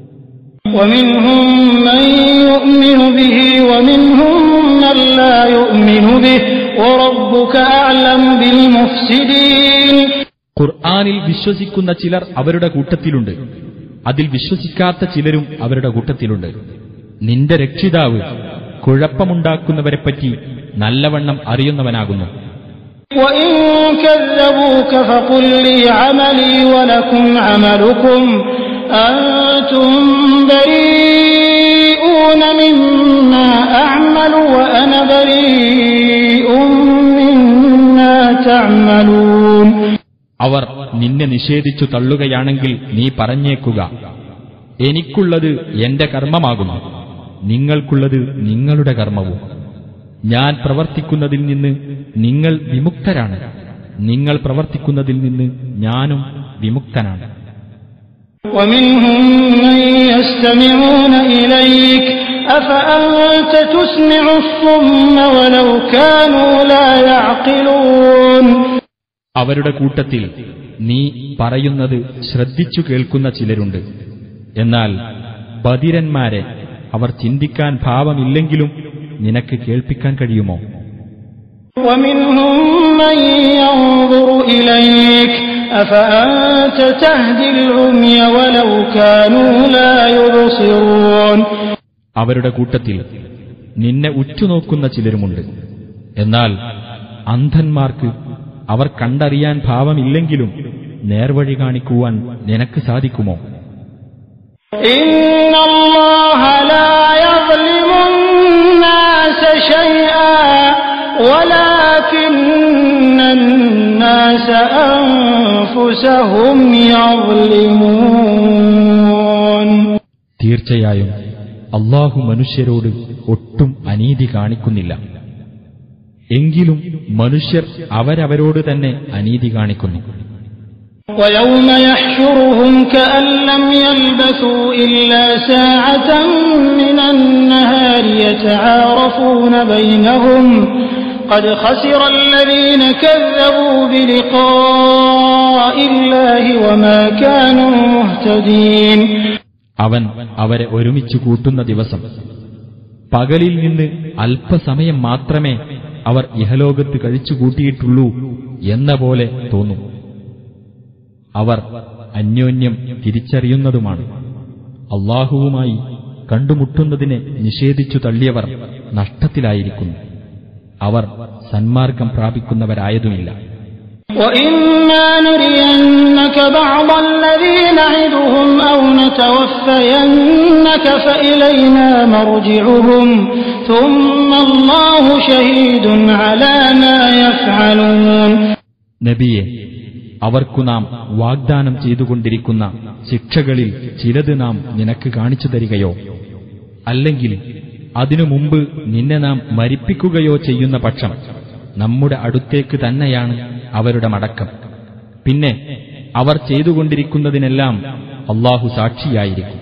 ومنهم من يؤمن به ومنهم من لا يؤمن به وربك أعلم بالمفسدين. ഖുർആനിൽ വിശ്വസിക്കുന്ന ചിലർ അവരുടെ കൂട്ടത്തിലുണ്ട്, അതിൽ വിശ്വസിക്കാത്ത ചിലരും അവരുടെ കൂട്ടത്തിലുണ്ട്. നിന്റെ രക്ഷിതാവ് കുഴപ്പമുണ്ടാക്കുന്നവരെപ്പറ്റി നല്ലവണ്ണം അറിയുന്നവനാകുന്നു. وإن كذبوك فقل لي عملي ولكم عملكم أنتم بريئون مما أعمل وأنا بريء مما تعملون. അവർ നിന്നെ നിഷേധിച്ചു തള്ളുകയാണെങ്കിൽ നീ പറഞ്ഞേക്കുക, എനിക്കുള്ളത് എന്റെ കർമ്മമാകുന്നു, നിങ്ങൾക്കുള്ളത് നിങ്ങളുടെ കർമ്മവും. ഞാൻ പ്രവർത്തിക്കുന്നതിൽ നിന്ന് നിങ്ങൾ വിമുക്തരാണ്, നിങ്ങൾ പ്രവർത്തിക്കുന്നതിൽ നിന്ന് ഞാനും വിമുക്തനാണ്. ومنهم من يستمعون إليك أفأنت تسمع الصم ولو كانوا لا يعقلون. അവരുടെ കൂട്ടത്തിൽ നീ പറയുന്നത് ശ്രദ്ധിച്ചു കേൾക്കുന്ന ചിലരുണ്ട്. എന്നാൽ ബധിരന്മാരെ അവർ ചിന്തിക്കാൻ ഭാവമില്ലെങ്കിലും നിനക്ക് കേൾപ്പിക്കാൻ കഴിയുമോ? ومنهم من ينظر إليك أفأنت تهدي العمي ولو كانوا لا يبصرون. അവരുടെ കൂട്ടത്തിൽ നിന്നെ ഉറ്റുനോക്കുന്ന ചിലരുമുണ്ട്. എന്നാൽ അന്ധന്മാർക്ക് അവർ കണ്ടറിയാൻ ഭാവമില്ലെങ്കിലും നേർവഴി കാണിക്കുവാൻ നിനക്ക് സാധിക്കുമോ? إن الله لا يظلم الناس شيئا ولكن الناس أنفسهم يظلمون. തീർച്ചയായും അല്ലാഹു മനുഷ്യരോട് ഒട്ടും അനീതി കാണിക്കുന്നില്ല, എങ്കിലും മനുഷ്യർ അവരവരോട് തന്നെ അനീതി കാണിക്കുന്നു. ويوم يحشرهم كأن لم يلبثوا إلا ساعة من النهار يتعارفون بينهم قد خسر الذين كذبوا بلقاء الله وما كانوا مهتدين. അവൻ അവരെ ഒരുമിച്ച് കൂട്ടുന്ന ദിവസം, പകലിൽ നിന്ന് അല്പസമയം മാത്രമേ അവർ ഇഹലോകത്ത് കഴിച്ചുകൂട്ടിയിട്ടുള്ളൂ എന്ന പോലെ തോന്നും. അവർ അന്യോന്യം തിരിച്ചറിയുന്നതുമാണ്. അല്ലാഹുവുമായി കണ്ടുമുട്ടുന്നതിനെ നിഷേധിച്ചു തള്ളിയവർ നഷ്ടത്തിലായിരിക്കുന്നു, അവർ സന്മാർഗം പ്രാപിക്കുന്നവരായതുമില്ല. وَإِمَّا نُرِيَنَّكَ بَعْضَ الَّذِي نَعِدُهُمْ أَوْ نَتَوَفَّيَنَّكَ فَإِلَيْنَا مَرْجِعُهُمْ ثُمَّ اللَّهُ شَهِيدٌ عَلَى مَا يَفْعَلُونَ. നബിയെ, അവർക്കു നാം വാഗ്ദാനം ചെയ്തുകൊണ്ടിരിക്കുന്ന ശിക്ഷകളിൽ ചിലത് നാം നിനക്ക് കാണിച്ചു തരികയോ അല്ലെങ്കിൽ അതിനു മുമ്പ് നിന്നെ നാം മരിപ്പിക്കുകയോ ചെയ്യുന്ന പക്ഷം നമ്മുടെ അടുത്തേക്ക് തന്നെയാണ് അവരുടെ മടക്കം. പിന്നെ അവർ ചെയ്തുകൊണ്ടിരിക്കുന്നതിനെല്ലാം അല്ലാഹു സാക്ഷിയായിരിക്കും.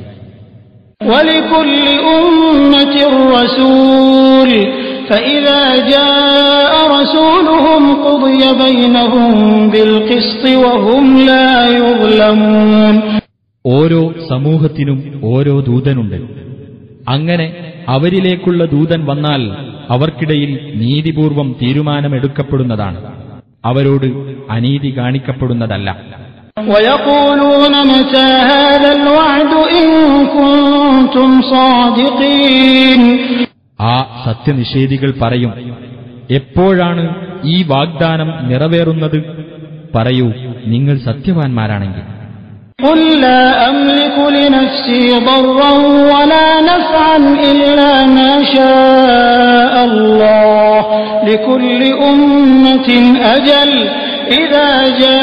وَلِكُلِّ أُمَّةٍ رَّسُولٌ فَإِذَا جَاءَ رَسُولُهُمْ قُضِيَ بَيْنَهُم بِالْقِسْطِ وَهُمْ لَا يُظْلَمُونَ. ഓരോ സമൂഹത്തിനും ഓരോ ദൂതനുണ്ട്. അങ്ങനെ അവരിലേക്കുള്ള ദൂതൻ വന്നാൽ അവർക്കിടയിൽ നീതിപൂർവം തീരുമാനമെടുക്കപ്പെടുന്നതാണ്, അവരോട് അനീതി കാണിക്കപ്പെടുന്നതല്ല. وَيَقُولُونَ مَتَى هَذَا الْوَعْدُ إِن كُنتُمْ صَادِقِينَ. ആ സത്യനിഷേധികൾ പറയും, എപ്പോഴാണ് ഈ വാഗ്ദാനം നിറവേറുന്നത്? പറയൂ, നിങ്ങൾ സത്യവാൻമാരാണെങ്കിൽ. قُل لَّا أَمْلِكُ لِنَفْسِي ضَرًّا وَلَا نَفْعًا إِلَّا مَا شَاءَ اللَّهُ لِكُلِّ أُمَّةٍ أَجَلٌ إِذَا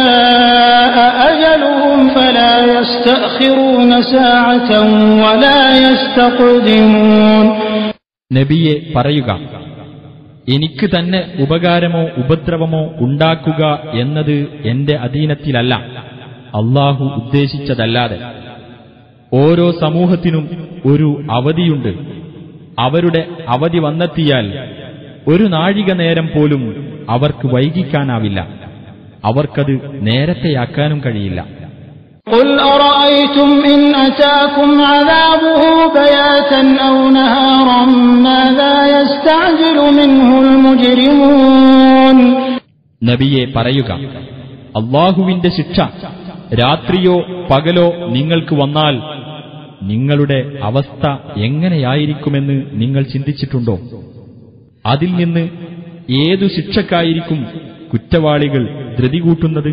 جَاءَ أَجَلُهُمْ فَلَا يَسْتَأْخِرُونَ سَاعَةً وَلَا يَسْتَقْدِمُونَ. നബിയെ പറയുക, എനിക്ക് തന്നെ ഉപകാരമോ ഉപദ്രവമോ ഉണ്ടാക്കുക എന്നത് എന്റെ അധീനത്തിലല്ല, അല്ലാഹു ഉദ്ദേശിച്ചതല്ലാതെ. ഓരോ സമൂഹത്തിനും ഒരു അവധിയുണ്ട്. അവരുടെ അവധി വന്നെത്തിയാൽ ഒരു നാഴിക നേരം പോലും അവർക്ക് വൈകിക്കാനാവില്ല, അവർക്കത് നേരത്തെയാക്കാനും കഴിയില്ല. قُلْ أَرَأَيْتُمْ إِنْ أَتَاكُمْ عَذَابُهُ بَيَاتًا أَوْ نَهَارًا مَاذَا يَسْتَعْجِلُ مِنْهُ الْمُجْرِمُونَ. നബിയെ പറയുക, അല്ലാഹുവിന്റെ ശിക്ഷ രാത്രിയോ പകലോ നിങ്ങൾക്ക് വന്നാൽ നിങ്ങളുടെ അവസ്ഥ എങ്ങനെയായിരിക്കുമെന്ന് നിങ്ങൾ ചിന്തിച്ചിട്ടുണ്ടോ? അതിൽ നിന്ന് ഏതു ശിക്ഷക്കായിരിക്കും കുറ്റവാളികൾ ധൃതി കൂട്ടുന്നത്?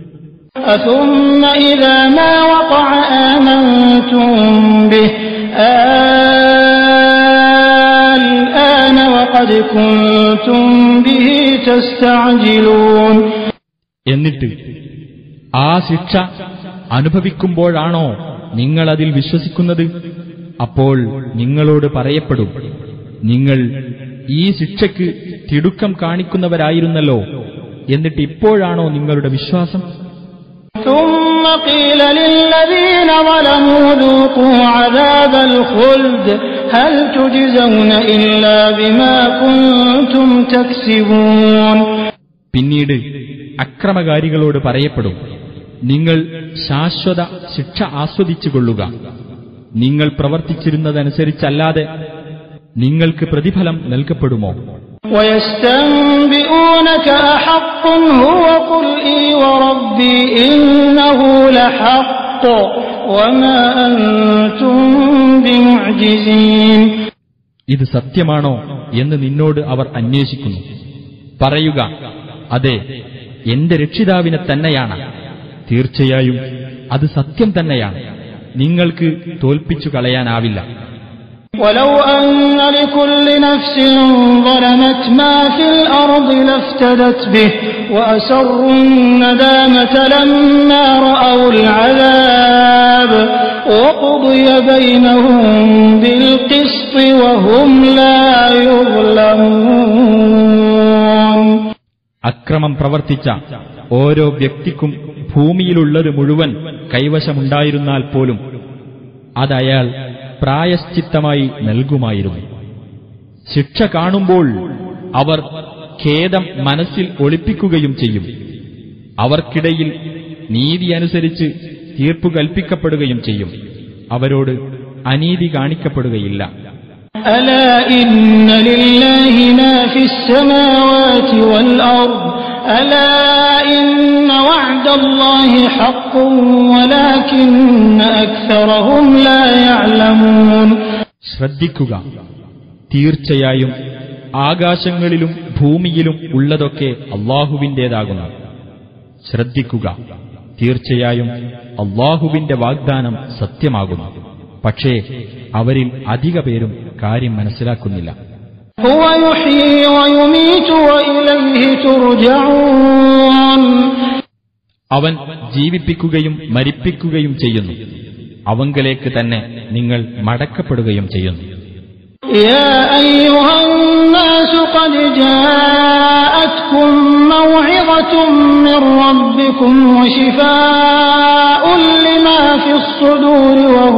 أَثُمَّ إِذَا مَا وَقَعَ آمَنْتُمْ بِهِ الْآنَ وَقَدْ كُنْتُمْ بِهِ تَسْتَعْجِلُونَ. എന്നിട്ട് ആ ശിക്ഷ അനുഭവിക്കുമ്പോഴാണോ നിങ്ങളതിൽ വിശ്വസിക്കുന്നത്? അപ്പോൾ നിങ്ങളോട് പറയപ്പെടും, നിങ്ങൾ ഈ ശിക്ഷയ്ക്ക് തിടുക്കം കാണിക്കുന്നവരായിരുന്നല്ലോ, എന്നിട്ട് ഇപ്പോഴാണോ നിങ്ങളുടെ വിശ്വാസം? ثُمَّ قِيلَ لِلَّذِينَ ظَلَمُوا ذُوقُوا عَذَابَ الْخُلْدِ هَلْ تُجْزَوْنَ إِلَّا بِمَا كُنتُمْ تَكْسِبُونَ. പിന്നീട് അക്രമകാരികളോട് പറയപ്പെടും, നിങ്ങൾ ശാശ്വത ശിക്ഷ ആസ്വദിച്ചുകൊള്ളുക, നിങ്ങൾ പ്രവർത്തിച്ചിരുന്നതനുസരിച്ചല്ലാതെ നിങ്ങൾക്ക് പ്രതിഫലം നൽകപ്പെടുമോ? وَيَسْتَنبِئُونَكَ أَحَقٌّ هُوَ قُلْ إِي وَرَبِّي إِنَّهُ لَحَقٌّ وَمَا أَنْتُمْ بِمُعْجِزِينَ. ഇത് സത്യമാണോ എന്ന് നിന്നോട് അവർ അന്വേഷിക്കുന്നു. പറയുക, അതെ, എന്റെ രക്ഷിതാവിനെ തന്നെയാണ്, തീർച്ചയായും അത് സത്യം തന്നെയാണ്, നിങ്ങൾക്ക് തോൽപ്പിച്ചു കളയാനാവില്ല. وَلَوْ أَنَّ لِكُلِّ نَفْسٍ ظَلَمَتْ مَا فِي الْأَرْضِ لَافْتَدَتْ بِهِ وَأَسَرُّوا النَّدَامَةَ لَمَّا رَأَوُا الْعَذَابَ وَقُضِيَ بَيْنَهُم بِالْقِسْطِ وَهُمْ لَا يُظْلَمُونَ. അക്രമം പ്രവർത്തിച്ച ഓരോ വ്യക്തിക്കും ഭൂമിയിലുള്ളത് മുഴുവൻ കൈവശമുണ്ടായിരുന്നാൽ പോലും അതയാൾ പ്രായശ്ചിത്തമായി നൽകുമായിരുന്നു. ശിക്ഷ കാണുമ്പോൾ അവർ ഖേദം മനസ്സിൽ ഒളിപ്പിക്കുകയും ചെയ്യും. അവർക്കിടയിൽ നീതി അനുസരിച്ച് തീർപ്പു കൽപ്പിക്കപ്പെടുകയും ചെയ്യും. അവരോട് അനീതി കാണിക്കപ്പെടുകയില്ല. ألا إن لله ما في السماوات والأرض ألا إن وعد الله حق ولكن أكثرهم لا يعلمون. ശ്രദ്ധിക്കുക, തീർച്ചയായും ആകാശങ്ങളിലും ഭൂമിയിലും ഉള്ളതൊക്കെ അല്ലാഹുവിന്റേതാകുന്നു. ശ്രദ്ധിക്കുക, തീർച്ചയായും അല്ലാഹുവിന്റെ വാഗ്ദാനം സത്യമാകുന്നു. പക്ഷേ അവരിൽ അധിക പേരും കാര്യം മനസ്സിലാക്കുന്നില്ല. هو يحيي ويميت وإليه ترجعون. അവൻ ജീവിപ്പിക്കുകയും മരിപ്പിക്കുകയും ചെയ്യുന്നു. അവങ്കലേക്ക് തന്നെ നിങ്ങൾ മടക്കപ്പെടുകയും ചെയ്യുന്നു. يا أيها الناس قد جاءتكم موعظة من ربكم وشفاء لما في الصدور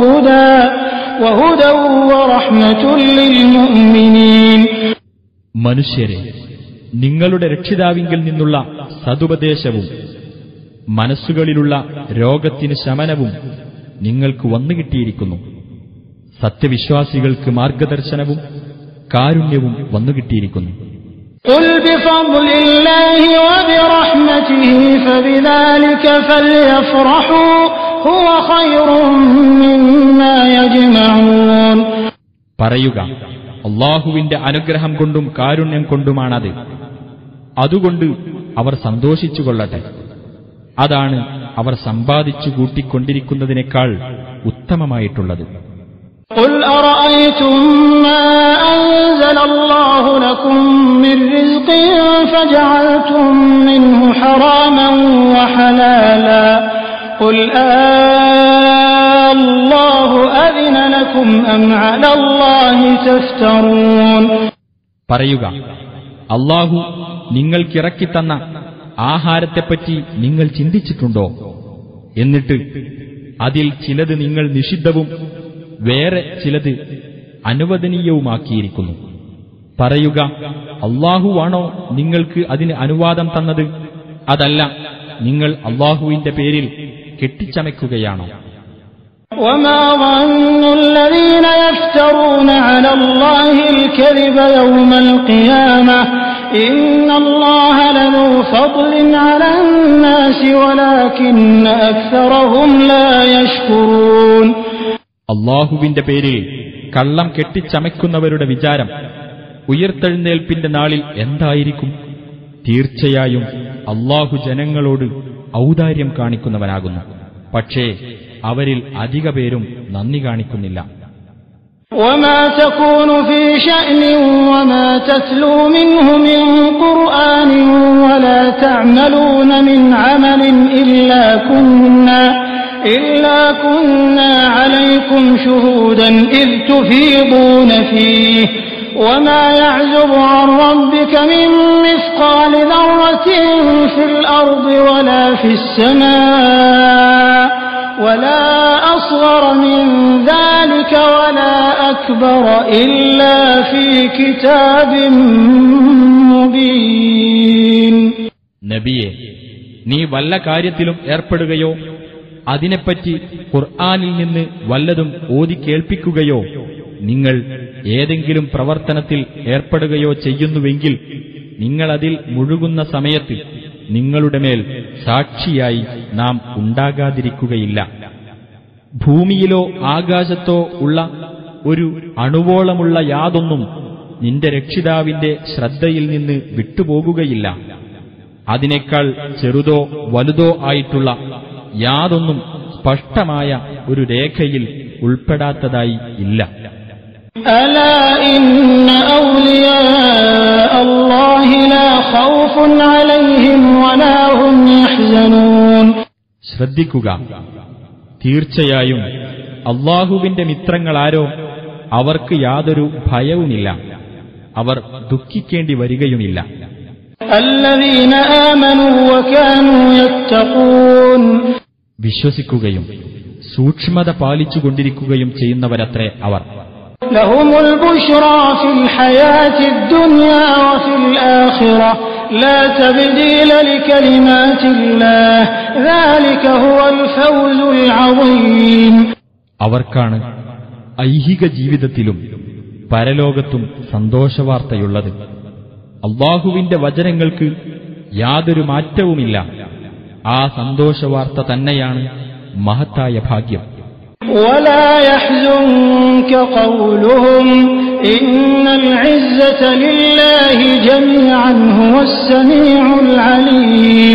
وهدى ورحمة للمؤمنين. മനുഷ്യരെ, നിങ്ങളുടെ രക്ഷിതാവിങ്കിൽ നിന്നുള്ള സതുപദേശവും മനസ്സുകളിലുള്ള രോഗത്തിന് ശമനവും നിങ്ങൾക്ക് വന്നുകിട്ടിയിരിക്കുന്നു. സത്യവിശ്വാസികൾക്ക് മാർഗദർശനവും കാരുണ്യവും വന്നുകിട്ടിയിരിക്കുന്നു. قل بفضل الله وبرحمته فبذلك فليفرحوا هو خير مما يجمعون. പറയുക, അല്ലാഹുവിന്റെ അനുഗ്രഹം കൊണ്ടും കാരുണ്യം കൊണ്ടുമാണത്. അതുകൊണ്ട് അവർ സന്തോഷിച്ചുകൊള്ളട്ടെ. അതാണ് അവർ സമ്പാദിച്ചു കൂട്ടിക്കൊണ്ടിരിക്കുന്നതിനേക്കാൾ ഉത്തമമായിട്ടുള്ളത്. قل أرأيتم ما أنزل الله لكم من رزق فجعلتم منه حراما وحلالا قل الله أذن لكم أم على الله تفترون. പറയുക, അല്ലാഹു നിങ്ങൾക്കിറക്കിത്തന്ന ആഹാരത്തെപ്പറ്റി നിങ്ങൾ ചിന്തിച്ചിട്ടുണ്ടോ? എന്നിട്ട് അതിൽ ചിലത് നിങ്ങൾ നിഷിദ്ധവും വേറെ ചിലത് അനുവദനീയവുമാക്കിയിരിക്കുന്നു. പറയുക, അല്ലാഹുവാണോ നിങ്ങൾക്ക് അതിന് അനുവാദം തന്നത്? അതല്ല, നിങ്ങൾ അല്ലാഹുവിന്റെ പേരിൽ കെട്ടിച്ചമയ്ക്കുകയാണോ? وما ظن الذين يفترون على الله الكذب يوم القيامة إن الله لذو فضل على الناس ولكن أكثرهم لا يشكرون. അല്ലാഹുവിന്റെ പേരിൽ കള്ളം കെട്ടിച്ചമയ്ക്കുന്നവരുടെ വിചാരം ഉയർത്തെഴുന്നേൽപ്പിന്റെ നാളിൽ എന്തായിരിക്കും? തീർച്ചയായും അല്ലാഹു ജനങ്ങളോട് ഔദാര്യം കാണിക്കുന്നവനാകുന്നു. പക്ഷേ അവരിൽ അധിക പേരും നന്ദി കാണിക്കുന്നില്ല. وما تكون في شأن وما تتلو منه من قرآن ولا تعملون من عمل إلا كنا عليكم شهودا إذ تفيضون فيه وما يعزب عن ربك من مثقال ذرة في الأرض ولا في السماء ولا أصغر من ذلك ولا أكبر إلا في كتاب مبين. നബിയെ, നീ വല്ല കാര്യത്തിലും ഏർപ്പെടുകയോ അതിനെപ്പറ്റി ഖുർആനിൽ നിന്ന് വല്ലതും ഓതി കേൾപ്പിക്കുകയോ നിങ്ങൾ ഏതെങ്കിലും പ്രവർത്തനത്തിൽ ഏർപ്പെടുകയോ ചെയ്യുന്നുവെങ്കിൽ നിങ്ങളതിൽ മുഴുകുന്ന സമയത്ത് നിങ്ങളുടെ മേൽ സാക്ഷിയായി നാം ഉണ്ടാകാതിരിക്കുകയില്ല. ഭൂമിയിലോ ആകാശത്തോ ഉള്ള ഒരു അണുവോളമുള്ള യാതൊന്നും നിന്റെ രക്ഷിതാവിന്റെ ശ്രദ്ധയിൽ നിന്ന് വിട്ടുപോകുകയില്ല. അതിനേക്കാൾ ചെറുതോ വലുതോ ആയിട്ടുള്ള യാതൊന്നും സ്പഷ്ടമായ ഒരു രേഖയിൽ ഉൾപ്പെടാത്തതായി ഇല്ല. ألا إن أولياء الله لا خوف عليهم ولا هم يحزنون. ശ്രദ്ധിക്കുക, തീർച്ചയായും അല്ലാഹുവിന്റെ മിത്രങ്ങളാരോ അവർക്ക് യാതൊരു ഭയവുമില്ല, അവർ ദുഃഖിക്കേണ്ടി വരികയുമില്ല. الذين آمنوا وكانوا يتقون. വിശ്വസിക്കുകയും സൂക്ഷ്മത പാലിച്ചുകൊണ്ടിരിക്കുകയും ചെയ്യുന്നവരത്രേ അവർ. لهم البشرى في الحياة الدنيا وفي الآخرة لا تبديل لكلمات الله ذلك هو الفوز العظيم. അവർക്കാണ് ഐഹിക ജീവിതത്തിലും പരലോകത്തും സന്തോഷവാർത്തയുള്ളത്. അല്ലാഹുവിന്റെ വചനങ്ങൾക്ക് യാതൊരു മാറ്റവുമില്ല. ആ സന്തോഷവാർത്ത തന്നെയാണ് മഹത്തായ ഭാഗ്യം. ولا يحزنك قولهم إن العزة لله جميعا هو السميع العليم.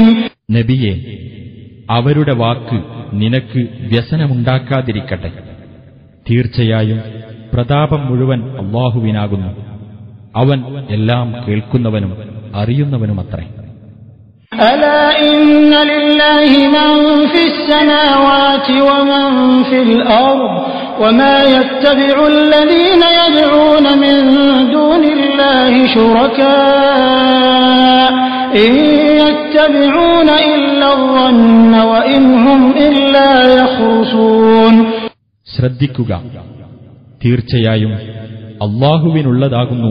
നബിയെ, അവരുടെ വാക്ക് നിനക്ക് വ്യസനമുണ്ടാക്കാതിരിക്കട്ടെ. തീർച്ചയായും പ്രതാപം മുഴുവൻ അല്ലാഹുവിനാകുന്നു. അവൻ എല്ലാം കേൾക്കുന്നവനും അറിയുന്നവനുമത്രേ. ألا إن لله من في السماوات ومن في الأرض وما يتبع الذين يدعون من دون الله شركاء إن يتبعون إلا الظن وإن هم إلا يخرصون. ശ്രദ്ധിക്കുക, തീർച്ചയായും അല്ലാഹുവിനുള്ളതാകുന്നു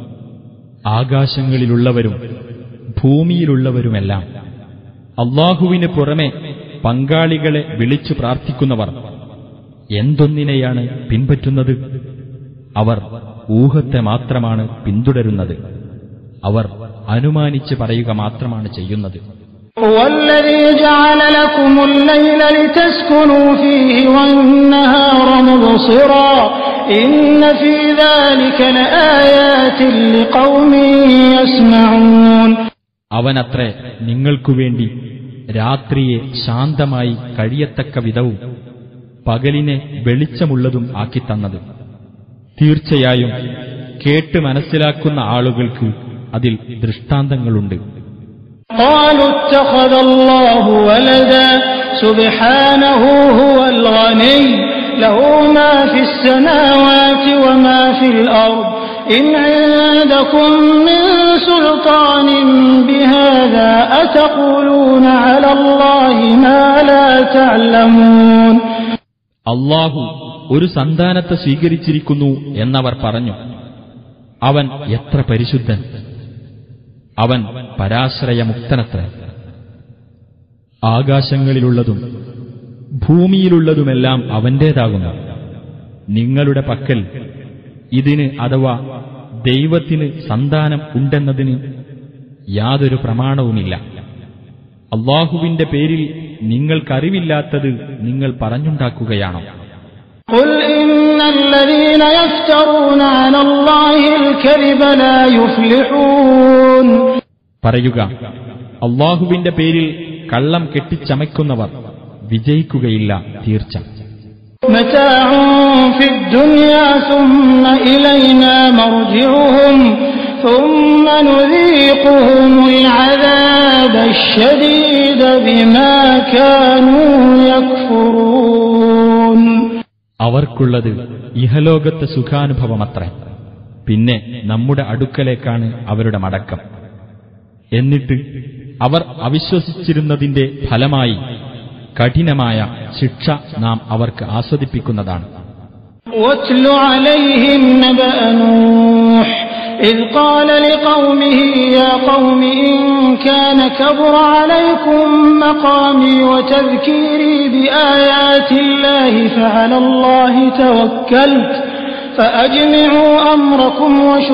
ആകാശങ്ങളിലുള്ളവരും ഭൂമിയിലുള്ളവരുമെല്ലാം. അല്ലാഹുവിന് പുറമെ പങ്കാളികളെ വിളിച്ചു പ്രാർത്ഥിക്കുന്നവർ എന്തൊന്നിനെയാണ് പിൻപറ്റുന്നത്? അവർ ഊഹത്തെ മാത്രമാണ് പിന്തുടരുന്നത്. അവർ അനുമാനിച്ച് പറയുക മാത്രമാണ് ചെയ്യുന്നത്. والذي جعل لكم الليل لتسكنوا فيه والنهار مبصرا إن في ذلك لآيات لقوم يسمعون. അവനത്രേ നിങ്ങൾക്കുവേണ്ടി രാത്രിയെ ശാന്തമായി കഴിയത്തക്ക വിധവും പകലിനെ വെളിച്ചമുള്ളതും ആക്കിത്തന്നത്. തീർച്ചയായും കേട്ട് മനസ്സിലാക്കുന്ന ആളുകൾക്ക് അതിൽ ദൃഷ്ടാന്തങ്ങളുണ്ട്. قالوا اتخذ الله ولدا سبحانه هو الغني له ما في السماوات وما في الأرض إن عندكم من سلطان بهذا أتقولون على الله ما لا تعلمون. അല്ലാഹു ഒരു സന്താനത്തെ സ്വീകരിച്ചിരിക്കുന്നു എന്നവർ പറഞ്ഞു. അവൻ എത്ര പരിശുദ്ധൻ! അവൻ പരാശ്രയമുക്തനത്രേ. ആകാശങ്ങളിലുള്ളതും ഭൂമിയിലുള്ളതുമെല്ലാം അവന്റേതാകുന്നു. നിങ്ങളുടെ പക്കൽ ഇതിന് അഥവാ ദൈവത്തിന് സന്താനം ഉണ്ടെന്നതിന് യാതൊരു പ്രമാണവുമില്ല. അല്ലാഹുവിന്റെ പേരിൽ നിങ്ങൾക്കറിവില്ലാത്തത് നിങ്ങൾ പറഞ്ഞുണ്ടാക്കുകയാണോ? قل إن الذين يفترون على الله الكذب لا يفلحون. പറയുക, അല്ലാഹുവിന്റെ പേരിൽ കള്ളം കെട്ടിച്ചമയ്ക്കുന്നവർ വിജയിക്കുകയില്ല തീർച്ച. متاع في الدنيا ثم إلينا مرجعهم ثم نذيقهم العذاب الشديد بما كانوا يكفرون. അവർക്കുള്ളത് ഇഹലോകത്തെ സുഖാനുഭവമത്രേ. പിന്നെ നമ്മുടെ അടുക്കലേക്കാണ് അവരുടെ മടക്കം. എന്നിട്ട് അവർ അവിശ്വസിച്ചിരുന്നതിന്റെ ഫലമായി കഠിനമായ ശിക്ഷ നാം അവർക്ക് ആസ്വദിപ്പിക്കുന്നതാണ്. واتل عليهم نبأ نوح إذ قال لقومه يا قوم إن كان كبر عليكم مقامي وتذكيري بآيات الله فعلى الله توكلت فأجمعوا أمركم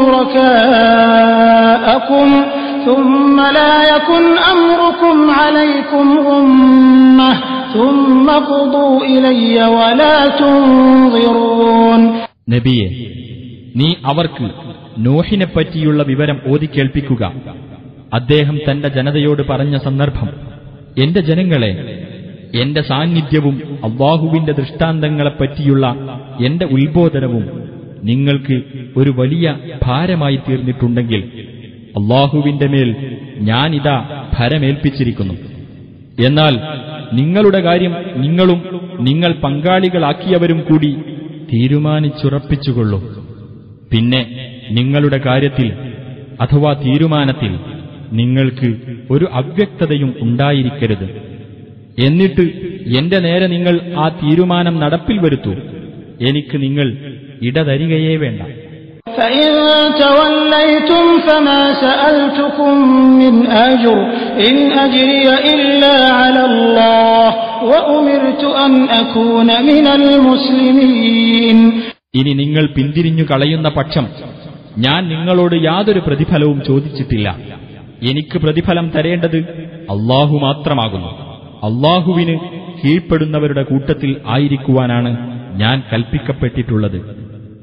وشركاءكم ثم لا يكن أمركم عليكم غمة ثم قضوا إلي ولا تنظرون. നബിയെ, നീ അവർക്ക് നോഹിനെപ്പറ്റിയുള്ള വിവരം ഓതിക്കേൾപ്പിക്കുക. അദ്ദേഹം തന്റെ ജനതയോട് പറഞ്ഞ സന്ദർഭം: എന്റെ ജനങ്ങളെ, എന്റെ സാന്നിധ്യവും അല്ലാഹുവിന്റെ ദൃഷ്ടാന്തങ്ങളെപ്പറ്റിയുള്ള എന്റെ ഉത്ബോധനവും നിങ്ങൾക്ക് ഒരു വലിയ ഭാരമായി തീർന്നിട്ടുണ്ടെങ്കിൽ അല്ലാഹുവിന്റെ മേൽ ഞാനിതാ ഭരമേൽപ്പിച്ചിരിക്കുന്നു. എന്നാൽ നിങ്ങളുടെ കാര്യം നിങ്ങളും നിങ്ങൾ പങ്കാളികളാക്കിയവരും കൂടി തീരുമാനിച്ചുറപ്പിച്ചുകൊള്ളൂ. പിന്നെ നിങ്ങളുടെ കാര്യത്തിൽ അഥവാ തീരുമാനത്തിൽ നിങ്ങൾക്ക് ഒരു അവ്യക്തതയും ഉണ്ടായിരിക്കരുത്. എന്നിട്ട് എന്റെ നേരെ നിങ്ങൾ ആ തീരുമാനം നടപ്പിൽ വരുത്തൂ. എനിക്ക് നിങ്ങൾ ഇടതരികയേ വേണ്ട. فإن توليتم فما سألتكم من أجر إن أجري إلا على الله وأمرت أن أكون من المسلمين. ഇനി നിങ്ങൾ പിന്തിരിഞ്ഞു കളയുന്ന പക്ഷം ഞാൻ നിങ്ങളോട് യാതൊരു പ്രതിഫലവും ചോദിച്ചിട്ടില്ല. എനിക്ക് പ്രതിഫലം തരേണ്ടത് അല്ലാഹു മാത്രമാകുന്നു. അല്ലാഹുവിന് കീഴ്പ്പെടുന്നവരുടെ കൂട്ടത്തിൽ ആയിരിക്കുവാനാണ് ഞാൻ കൽപ്പിക്കപ്പെട്ടിട്ടുള്ളത്.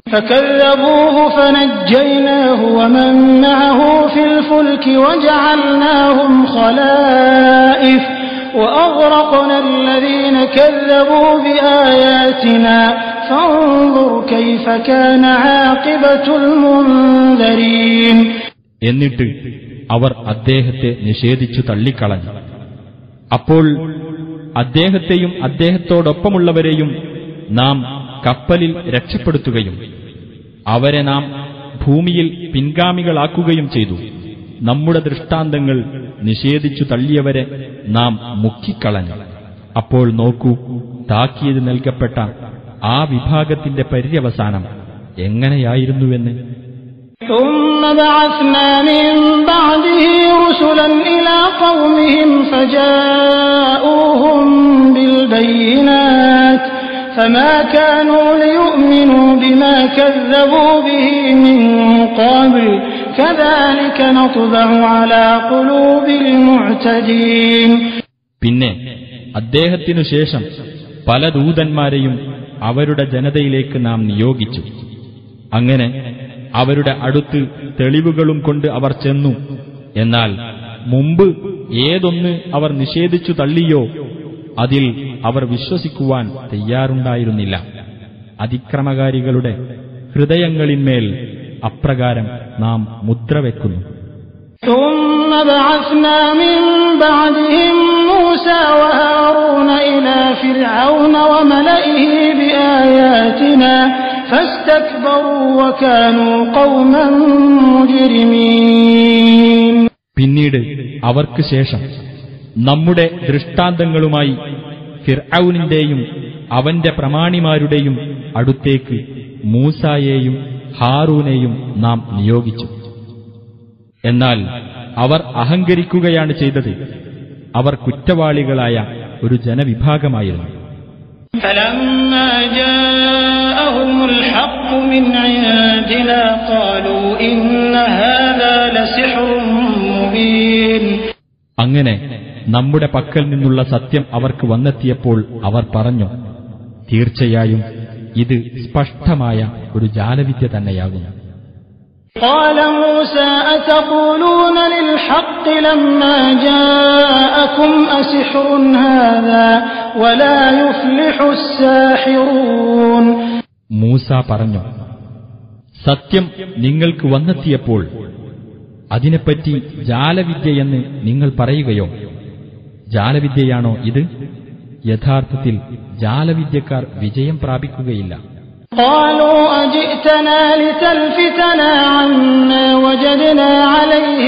فكذبوه فنجيناه ومن معه في الفلك وجعلناهم خلائف وأغرقنا الذين كذبوا بآياتنا فانظر كيف كان عاقبة المنذرين. എന്നിട്ട് അവർ അദ്ദേഹത്തെ നിഷേധിച്ചു തള്ളിക്കളഞ്ഞു. അപ്പോൾ അദ്ദേഹത്തെയും അദ്ദേഹത്തോടൊപ്പമുള്ളവരെയും നാം കപ്പലിൽ രക്ഷപ്പെടുത്തുകയും അവരെ നാം ഭൂമിയിൽ പിൻഗാമികളാക്കുകയും ചെയ്തു. നമ്മുടെ ദൃഷ്ടാന്തങ്ങൾ നിഷേധിച്ചു തള്ളിയവരെ നാം മുക്കിക്കളഞ്ഞു. അപ്പോൾ നോക്കൂ, താക്കീത് നൽകപ്പെട്ട ആ വിഭാഗത്തിന്റെ പര്യവസാനം എങ്ങനെയായിരുന്നുവെന്ന്. ثم بعثنا من بعده رسلا إلى قومهم فجاءوهم بالبينات فما كانوا ليؤمنوا بما كذبوا به من قبل كذلك نطبع على قلوب المعتدين. പിന്നെ അദ്ദേഹത്തിനു ശേഷം പല ദൂതന്മാരെയും അവരുടെ ജനതയിലേക്ക് നാം നിയോഗിച്ചു. അങ്ങനെ അവരുടെ അടുത്ത് തെളിവുകളും കൊണ്ട് അവർ ചെന്നു. എന്നാൽ മുമ്പ് ഏതൊന്ന് അവർ നിഷേധിച്ചു തള്ളിയോ അതിൽ അവർ വിശ്വസിക്കുവാൻ തയ്യാറുണ്ടായിരുന്നില്ല. അതിക്രമകാരികളുടെ ഹൃദയങ്ങളിന്മേൽ അപ്രകാരം നാം മുദ്രവെക്കുന്നു. ثم بعثنا من بعدهم موسى وهارون إلى فرعون وملئه بآياتنا فاستكبروا وكانوا قوما مجرمين. പിന്നീട് അവർക്ക് ശേഷം നമ്മുടെ ദൃഷ്ടാന്തങ്ങളുമായി ഫിർഔനിന്റെയും അവന്റെ പ്രമാണിമാരുടെയും അടുത്തേക്ക് മൂസായെയും ഹാറൂനെയും നാം നിയോഗിച്ചു. എന്നാൽ അവർ അഹങ്കരിക്കുകയാണ് ചെയ്തത്. അവർ കുറ്റവാളികളായ ഒരു ജനവിഭാഗമായിരുന്നു. فلما جاءهم الحق من عندنا قالوا إن هذا لسحر مبين. അങ്ങനെ നമ്മുടെ പക്കൽ നിന്നുള്ള സത്യം അവർക്ക് വന്നെത്തിയപ്പോൾ അവർ പറഞ്ഞു, തീർച്ചയായും ഇത് സ്പഷ്ടമായ ഒരു ജാലവിദ്യ തന്നെയാകുന്നു. قال موسى أتقولون للحق لما جاءكم أسحر هذا ولا يفلح الساحرون. മൂസ പറഞ്ഞു, സത്യം നിങ്ങൾക്ക് വന്നെത്തിയപ്പോൾ അതിനെപ്പറ്റി ജാലവിദ്യയെന്ന് നിങ്ങൾ പറയുകയോ? ജാലവിദ്യയാണോ ഇത്? യഥാർത്ഥത്തിൽ ജാലവിദ്യക്കാർ വിജയം പ്രാപിക്കുകയില്ല. قالوا أجئتنا لتلفتنا عما وجدنا عليه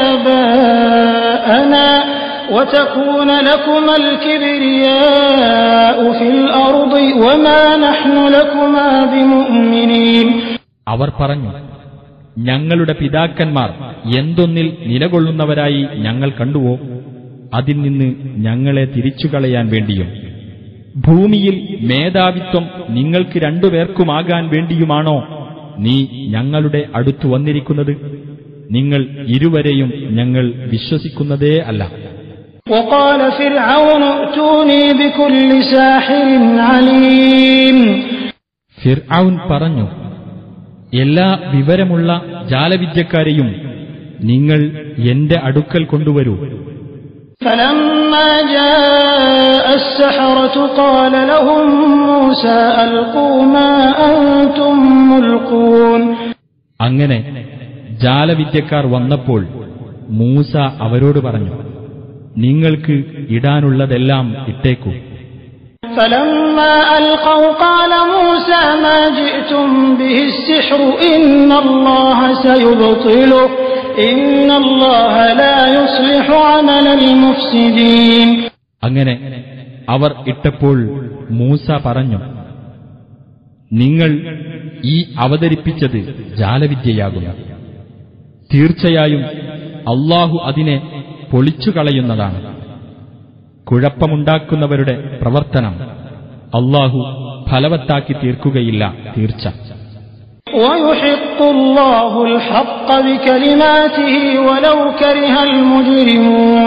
آباءنا وتكون لكما الكبرياء في الأرض وما نحن لكما بمؤمنين. അവർ പറഞ്ഞു, ഞങ്ങളുടെ പിതാക്കന്മാർ എന്തൊന്നിൽ നിലകൊള്ളുന്നവരായി ഞങ്ങൾ കണ്ടുവോ അതിൽ നിന്ന് ഞങ്ങളെ തിരിച്ചുകളയാൻ വേണ്ടിയും ഭൂമിയിൽ മേധാവിത്വം നിങ്ങൾക്ക് രണ്ടുപേർക്കുമാകാൻ വേണ്ടിയുമാണോ നീ ഞങ്ങളുടെ അടുത്തു വന്നിരിക്കുന്നത്? നിങ്ങൾ ഇരുവരെയും ഞങ്ങൾ വിശ്വസിക്കുന്നതേ അല്ല. وقال فرعون ائتوني بكل ساحر عليم. ഫിർഔൻ പറഞ്ഞു, എല്ലാ വിവരമുള്ള ജാലവിദ്യക്കാരെയും നിങ്ങൾ എന്റെ അടുക്കൽ കൊണ്ടുവരൂ. فلما جاء السحرة قال لهم موسى ألقوا ما أنتم ملقون. അങ്ങനെ ജാലവിദ്യക്കാർ വന്നപ്പോൾ മൂസ അവരോട് പറഞ്ഞു, നിങ്ങൾക്ക് ഇടാനുള്ളതെല്ലാം ഇട്ടേക്കൂ. فلما ألقوا قال موسى ما جئتم به السحر إن الله سيبطله إن الله لا يصلح عمل المفسدين. അങ്ങനെ അവർ ഇട്ടപ്പോൾ മൂസ പറഞ്ഞു, നിങ്ങൾ ഈ അവതരിപ്പിച്ചത് ജാലവിദ്യയാകുന്നു. തീർച്ചയായും അല്ലാഹു അതിനെ പൊളിച്ചുകളയുന്നതാണ്. കുഴപ്പമുണ്ടാക്കുന്നവരുടെ പ്രവർത്തനം അല്ലാഹു ഫലവത്താക്കി തീർക്കുകയില്ല, തീർച്ച. ويحق الله الحق بكلماته ولو كره المجرمون.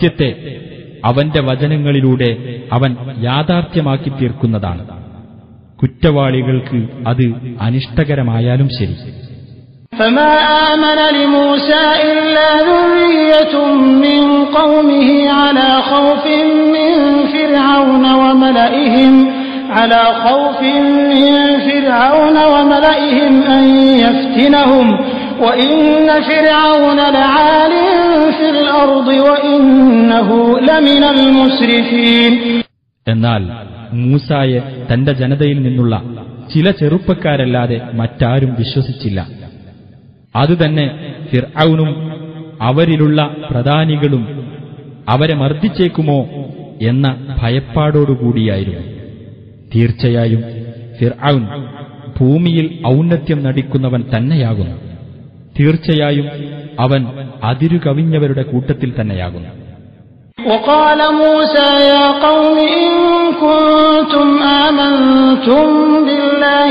സത്യത്തെ അവന്റെ വചനങ്ങളിലൂടെ അവൻ യാഥാർത്ഥ്യമാക്കി തീർക്കുന്നതാണ്. കുറ്റവാളികൾക്ക് അത് അനിഷ്ടകരമായാലും ശരി. فما آمن لموسى إلا ذرية من قومه على خوف من فرعون وملئهم أن يفتنهم وإن فرعون لعال في الأرض وإنه لمن المسرفين. എന്നാൽ മൂസായെ തന്റെ ജനതയിൽ നിന്നുള്ള ചില ചെറുപ്പക്കാരല്ലാതെ മറ്റാരും വിശ്വസിച്ചില്ല. അതുതന്നെ ഫിർഔനും അവരിലുള്ള പ്രധാനികളും അവരെ മർദ്ദിച്ചേക്കുമോ എന്ന ഭയപ്പാടോടുകൂടിയായിരുന്നു. തീർച്ചയായും ഫിർഔൻ ഭൂമിയിൽ ഔന്നത്യം നടിക്കുന്നവൻ തന്നെയാകുന്നു. തീർച്ചയായും അവൻ അതിരുകവിഞ്ഞവരുടെ കൂട്ടത്തിൽ തന്നെയാകുന്നു. وقال موسى يا قوم إن كنتم آمنتم بالله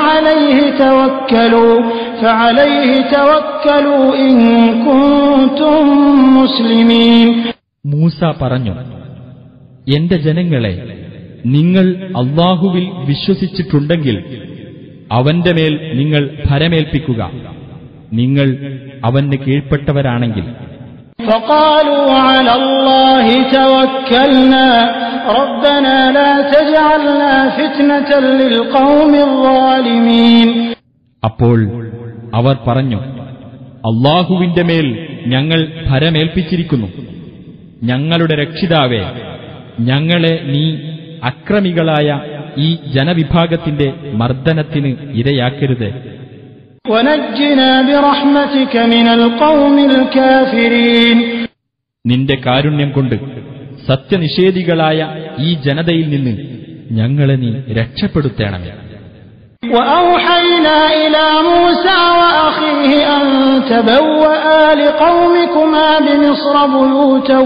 فعليه توكلوا إن كنتم مسلمين. മൂസ പറഞ്ഞു, എന്റെ ജനങ്ങളെ, നിങ്ങൾ അല്ലാഹുവിൽ വിശ്വസിച്ചിട്ടുണ്ടെങ്കിൽ അവന്റെ മേൽ നിങ്ങൾ ഭരമേൽപ്പിക്കുക, നിങ്ങൾ അവന് കീഴ്പ്പെട്ടവരാണെങ്കിൽ. فقالوا على الله توكلنا ربنا لا تجعلنا فتنة للقوم الظالمين. അപ്പോൾ അവർ പറഞ്ഞു, അല്ലാഹുവിന്റെ മേൽ ഞങ്ങൾ ഭരമേൽപ്പിച്ചിരിക്കുന്നു. ഞങ്ങളുടെ രക്ഷിതാവേ, ഞങ്ങളെ നീ അക്രമികളായ ഈ ജനവിഭാഗത്തിന്റെ മർദ്ദനത്തിന് ഇരയാക്കരുത്. وَنَجِّنَا بِرَحْمَتِكَ مِنَ الْقَوْمِ الْكَافِرِينَ. നിന്റെ കാരുണ്യം കൊണ്ട് സത്യനിഷേധികളായ ഈ ജനതയിൽ നിന്ന് ഞങ്ങളെ നീ രക്ഷപ്പെടുത്തേണമേ. وَأَوْحَيْنَا إِلَى مُوسَى وَأَخِيهِ أَن تَبَوَّآ لِقَوْمِكُمَا بِمِصْرَ بُيُوتًا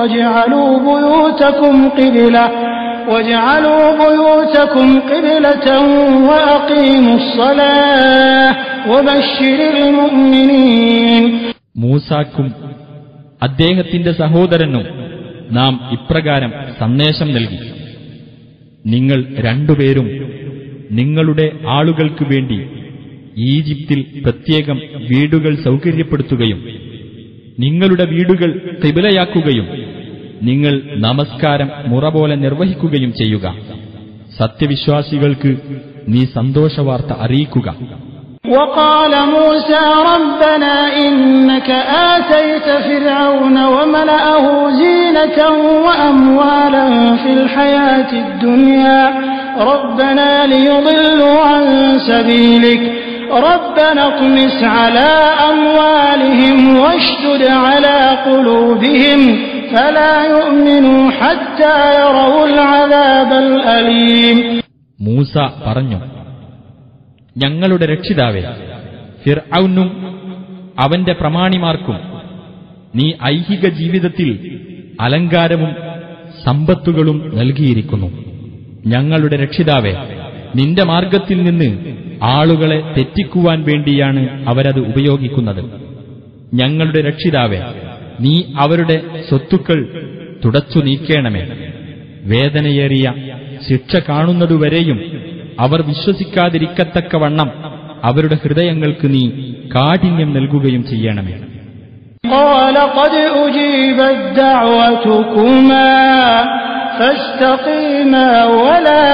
وَاجْعَلُوا بُيُوتَكُمْ قِبْلَةً وَأَقِيمُوا الصَّلَاةَ وَبَشِّرِ الْمُؤْمِنِينَ. മൂസാക്കും അദ്ദേഹത്തിന്റെ സഹോദരനും നാം ഇപ്രകാരം സന്ദേശം നൽകി: നിങ്ങൾ രണ്ടുപേരും നിങ്ങളുടെ ആളുകൾക്ക് വേണ്ടി ഈജിപ്തിൽ പ്രത്യേകം വീടുകൾ സൗകര്യപ്പെടുത്തുകയും നിങ്ങളുടെ വീടുകൾ ഖിബലയാക്കുകയും നിങ്ങൾ നമസ്കാരം മുറ പോലെ നിർവഹിക്കുകയും ചെയ്യുക. സത്യവിശ്വാസികൾക്ക് നീ സന്തോഷവാർത്ത അറിയിക്കുക. وقال موسى ربنا إنك آتيت فرعون وملأه زينة وأموالا في الحياة الدنيا ربنا ليضلوا عن سبيلك ربنا اطمس على أموالهم واشدد على قلوبهم فلا يؤمنوا حتى يروا العذاب الأليم. മൂസ പറഞ്ഞു, ഞങ്ങളുടെ രക്ഷിതാവേ, ഫിർഔനും അവന്റെ പ്രമാണിമാർക്കും നീ ഐഹിക ജീവിതത്തിൽ അലങ്കാരവും സമ്പത്തുകളും നൽകിയിരിക്കുന്നു. ഞങ്ങളുടെ രക്ഷിതാവേ, നിന്റെ മാർഗത്തിൽ നിന്ന് ആളുകളെ തെറ്റിക്കുവാൻ വേണ്ടിയാണ് അവരത് ഉപയോഗിക്കുന്നത്. ഞങ്ങളുടെ രക്ഷിതാവേ, നീ അവരുടെ സ്വത്തുക്കൾ തുടച്ചു നീക്കേണമേ. വേദനയേറിയ ശിക്ഷ കാണുന്നതുവരെയും അവർ വിശ്വസിക്കാതിരിക്കത്തക്കവണ്ണം അവരുടെ ഹൃദയങ്ങൾക്ക് നീ കാഠിന്യം നൽകുകയും ചെയ്യണമേ. قال قد أجيبت دعوتكما فاستقيما ولا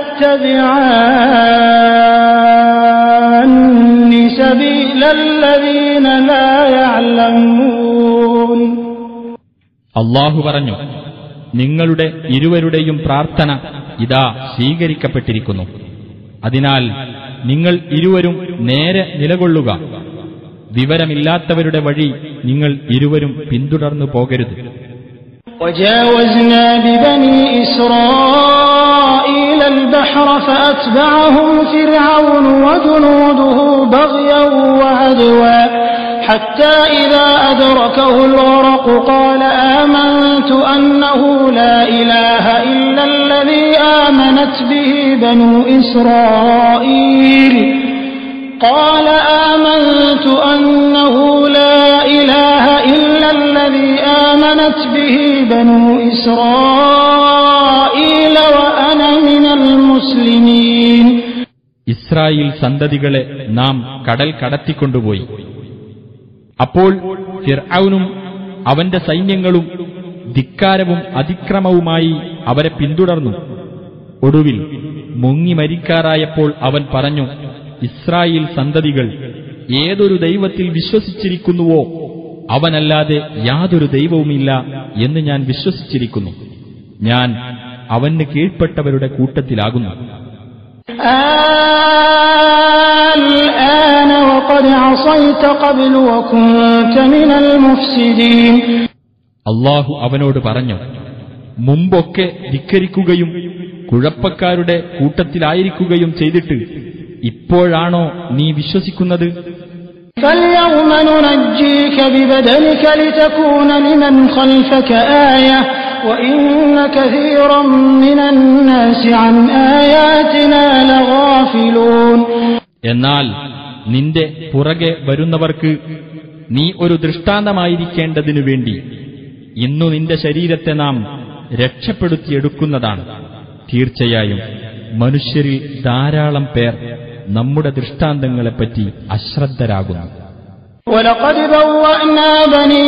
تتبعان سبيل الذين لا يعلمون. അല്ലാഹു പറഞ്ഞു, നിങ്ങളുടെ ഇരുവരുടെയും പ്രാർത്ഥന ഇതാ സ്വീകരിക്കപ്പെട്ടിരിക്കുന്നു. അതിനാൽ നിങ്ങൾ ഇരുവരും നേരെ നിലകൊള്ളുക. വിവരമില്ലാത്തവരുടെ വഴി നിങ്ങൾ ഇരുവരും പിന്തുടർന്നു പോകരുത്. وجاوزنا ببني إسرائيل البحر فأتبعهم فرعون وجنوده بغيا وعدوا حتى إذا أدركه الغرق قال آمنت أنه لا إله إلا الذي آمنت به بنو إسرائيل قال آمنت أنه لا إله إلا الذي آمنت به بنو إسرائيل وأنا من المسلمين. ഇസ്രായേൽ സന്തതികളെ നാം കടൽ കടത്തിക്കൊണ്ടുപോയി. അപ്പോൾ ഫിർഔനും അവന്റെ സൈന്യങ്ങളും ധിക്കാരവും അതിക്രമവുമായി അവരെ പിന്തുടർന്നു. ഒടുവിൽ മുങ്ങി മരിക്കാറായപ്പോൾ അവൻ പറഞ്ഞു, ഇസ്രായേൽ സന്തതികൾ ഏതൊരു ദൈവത്തിൽ വിശ്വസിച്ചിരിക്കുന്നുവോ അവനല്ലാതെ യാതൊരു ദൈവവുമില്ല എന്ന് ഞാൻ വിശ്വസിച്ചിരിക്കുന്നു. ഞാൻ അവന് കീഴ്പ്പെട്ടവരുടെ കൂട്ടത്തിലാകുന്നു. അല്ലാഹു അവനോട് പറഞ്ഞു, മുമ്പൊക്കെ ധിക്കരിക്കുകയും കുഴപ്പക്കാരുടെ കൂട്ടത്തിലായിരിക്കുകയും ചെയ്തിട്ട് ഇപ്പോഴാണോ നീ വിശ്വസിക്കുന്നത്? എന്നാൽ നിന്റെ പുറകെ വരുന്നവർക്ക് നീ ഒരു ദൃഷ്ടാന്തമായിരിക്കേണ്ടതിനു വേണ്ടി ഇന്നു നിന്റെ ശരീരത്തെ നാം രക്ഷപ്പെടുത്തിയെടുക്കുന്നതാണ്. തീർച്ചയായും മനുഷ്യരിൽ ധാരാളം പേർ നമ്മുടെ ദൃഷ്ടാന്തങ്ങളെപ്പറ്റി അശ്രദ്ധരാകുന്നു. وَلَقَدْ بَوَّأْنَا بَنِي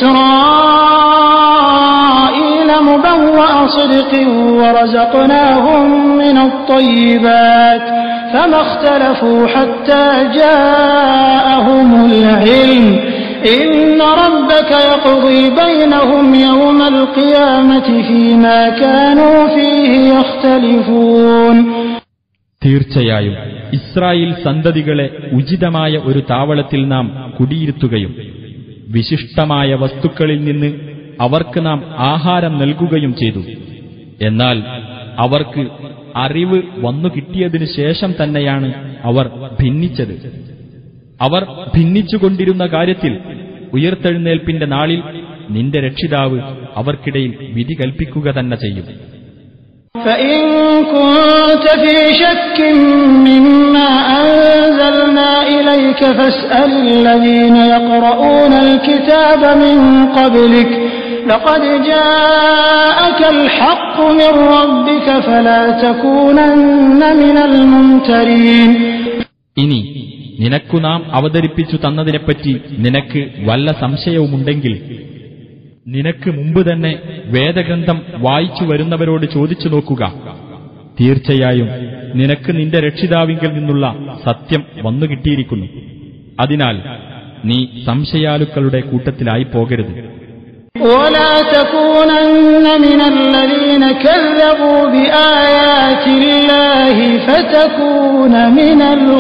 إِسْرَائِيلَ مُبَوَّأَ صِدْقٍ وَرَزَقْنَاهُم مِّنَ الطَّيِّبَاتِ فَمَا اخْتَلَفُوا حَتَّى جَاءَهُمُ الْعِلْمُ إِنَّ رَبَّكَ يَقْضِي بَيْنَهُمْ يَوْمَ الْقِيَامَةِ فِيمَا كَانُوا فِيهِ يَخْتَلِفُونَ. തീർച്ചയായും ഇസ്രായേൽ സന്തതികളെ ഉചിതമായ ഒരു താവളത്തിൽ നാം കുടിയിരുത്തുകയും വിശിഷ്ടമായ വസ്തുക്കളിൽ നിന്ന് അവർക്ക് നാം ആഹാരം നൽകുകയും ചെയ്തു. എന്നാൽ അവർക്ക് അറിവ് വന്നു കിട്ടിയതിനു ശേഷം തന്നെയാണ് അവർ ഭിന്നിച്ചത്. അവർ ഭിന്നിച്ചുകൊണ്ടിരുന്ന കാര്യത്തിൽ ഉയർത്തെഴുന്നേൽപ്പിന്റെ നാളിൽ നിന്റെ രക്ഷിതാവ് അവർക്കിടയിൽ വിധി കൽപ്പിക്കുക തന്നെ ചെയ്യും. فَإِن كُنتَ فِي شَكٍّ مِّمَّا أَنزَلْنَا إِلَيْكَ فَاسْأَلِ الَّذِينَ يَقْرَؤُونَ الْكِتَابَ مِن قَبْلِكَ لَقَدْ جَاءَكَ الْحَقُّ مِن رَّبِّكَ فَلَا تَكُونَنَّ مِنَ الْمُمْتَرِينَ. ഇനി നിനക്കു നാം അവതരിപ്പിച്ചു തന്നതിനെപ്പറ്റി നിനക്ക് വല്ല സംശയവുമുണ്ടെങ്കിൽ നിനക്ക് മുമ്പ് തന്നെ വേദഗ്രന്ഥം വായിച്ചു വരുന്നവരോട് ചോദിച്ചു നോക്കുക. തീർച്ചയായും നിനക്ക് നിന്റെ രക്ഷിതാവിങ്കിൽ നിന്നുള്ള സത്യം വന്നുകിട്ടിയിരിക്കുന്നു. അതിനാൽ നീ സംശയാലുക്കളുടെ കൂട്ടത്തിലായി പോകരുത്. وَلَا تَكُونَنَّ مِنَ الَّذِينَ كَذَّبُوا بِآيَاتِ اللَّهِ فَتَكُونَ مِنَ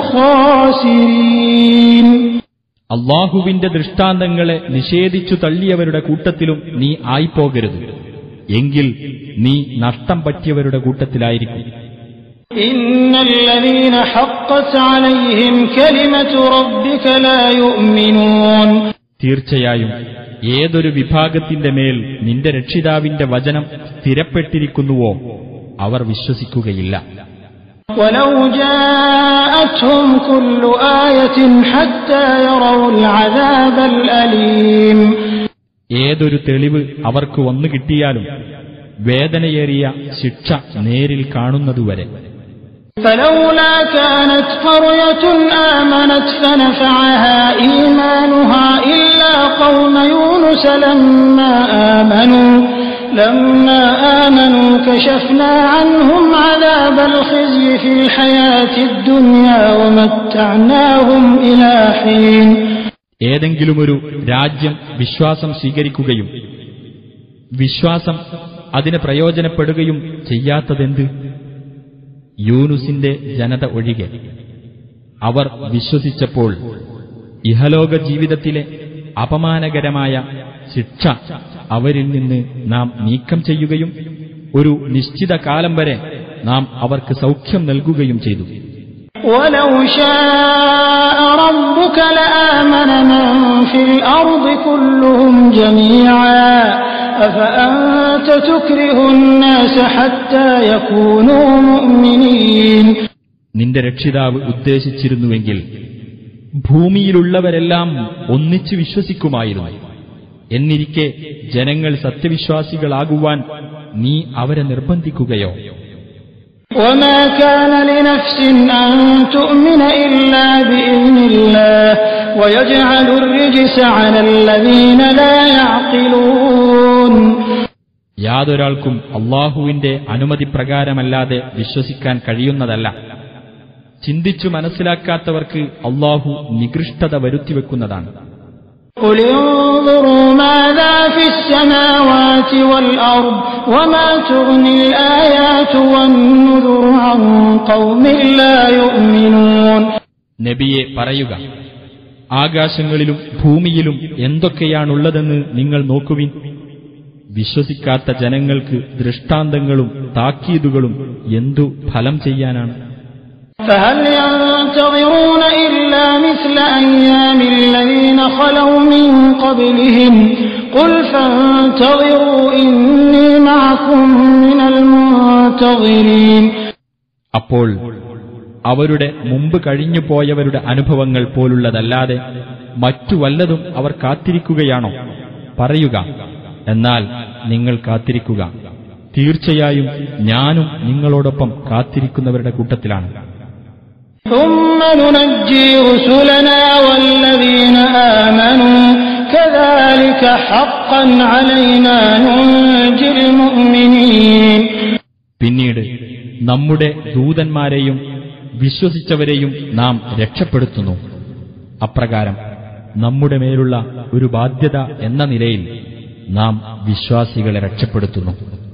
الْخَاسِرِينَ. അള്ളാഹുവിന്റെ ദൃഷ്ടാന്തങ്ങളെ നിഷേധിച്ചു തള്ളിയവരുടെ കൂട്ടത്തിലും നീ ആയിപ്പോകരുത്. എങ്കിൽ നീ നഷ്ടം പറ്റിയവരുടെ കൂട്ടത്തിലായിരിക്കും. ഇന്നല്ലദീന ഹഖ്ഖത് അലൈഹിം കലിമതു റബ്ബിക ലാ യുഅ്മിനൂൻ. തീർച്ചയായും ഏതൊരു വിഭാഗത്തിന്റെ മേൽ നിന്റെ രക്ഷിതാവിന്റെ വചനം സ്ഥിരപ്പെട്ടിരിക്കുന്നുവോ അവർ വിശ്വസിക്കുകയില്ല. ولو جاءتهم كل آية حتى يروا العذاب الأليم. ഏതൊരു തെളിവ് അവർക്ക് വന്നു കിട്ടിയാലും വേദനയേറിയ ശിക്ഷ നേരിൽ കാണുന്നതുവരെ. فلولا كانت قرية آمنت فنفعها إيمانها إلا قوم يونس لما آمنوا كشفنا عنهم عذاب الخزي في الحياة الدنيا ومتعناهم إلى حين. ഏതെങ്കിലുമൊരു രാജ്യം വിശ്വാസം സ്വീകരിക്കുകയും വിശ്വാസം അതിന് പ്രയോജനപ്പെടുകയും ചെയ്യാത്തതെന്ത്? യൂനുസിന്റെ ജനത ഒഴികെ. അവർ വിശ്വസിച്ചപ്പോൾ ഇഹലോക ജീവിതത്തിലെ അപമാനകരമായ ശിക്ഷ അവരിൽ നിന്ന് നാം നീക്കം ചെയ്യുകയും ഒരു നിശ്ചിത കാലം വരെ നാം അവർക്ക് സൗഖ്യം നൽകുകയും ചെയ്തു. وَلَوْ شَاءَ رَبُّكَ لَآمَنَ مَن فِي الْأَرْضِ كُلُّهُمْ جَمِيعًا أَفَأَنتَ تُكْرِهُ النَّاسَ حَتَّى يَكُونُوا مُؤْمِنِينَ. നിന്റെ രക്ഷിതാവ് ഉദ്ദേശിച്ചിരുന്നുവെങ്കിൽ ഭൂമിയിലുള്ളവരെല്ലാം ഒന്നിച്ചു വിശ്വസിക്കുമായിരുന്നു. എന്നിരിക്കെ ജനങ്ങൾ സത്യവിശ്വാസികളാകുവാൻ നീ അവരെ നിർബന്ധിക്കുകയോ? وما كان لنفس أن تؤمن إلا بإذن الله ويجعل الرجس على الذين لا يعقلون. യാതൊരാൾക്കും അള്ളാഹുവിന്റെ അനുമതി പ്രകാരമല്ലാതെ വിശ്വസിക്കാൻ കഴിയുന്നതല്ല. ചിന്തിച്ചു മനസ്സിലാക്കാത്തവർക്ക് അള്ളാഹു നികൃഷ്ടത വരുത്തിവെക്കുന്നതാണ്. قل انظروا ماذا في السماوات والأرض وما تغني الآيات والنذر عن قوم لا يؤمنون. നബിയെ പറയുക, ആകാശങ്ങളിലും ഭൂമിയിലും എന്തൊക്കെയാണുള്ളതെന്ന് നിങ്ങൾ നോക്കുവിൻ. വിശ്വസിക്കാത്ത ജനങ്ങൾക്ക് ദൃഷ്ടാന്തങ്ങളും താക്കീതുകളും എന്തു ഫലം ചെയ്യാനാണ്. فهل ينتظرون إلا مثل أيام الذين خلوا من قبلهم قل فانتظروا إني معكم من المنتظرين. അപ്പോൾ അവരുടെ മുമ്പ് കഴിഞ്ഞു പോയവരുടെ അനുഭവങ്ങൾ പോലുള്ളതല്ലാതെ മറ്റു വല്ലതും അവർ കാത്തിരിക്കുകയാണോ? പറയുക, എന്നാൽ നിങ്ങൾ കാത്തിരിക്കുക, തീർച്ചയായും ഞാനും നിങ്ങളോടൊപ്പം കാത്തിരിക്കുന്നവരുടെ കൂട്ടത്തിലാണ്. ثم ننجي رسلنا والذين آمنوا كذلك حقا علينا ننجي المؤمنين. പിന്നീട് നമ്മുടെ ദൂതന്മാരെയും വിശ്വസിച്ചവരെയും നാം രക്ഷപ്പെടുത്തുന്നു. അപ്രകാരം നമ്മുടെ മേലുള്ള ഒരു ബാധ്യത എന്ന നിലയിൽ നാം വിശ്വാസികളെ രക്ഷപ്പെടുത്തുന്നു.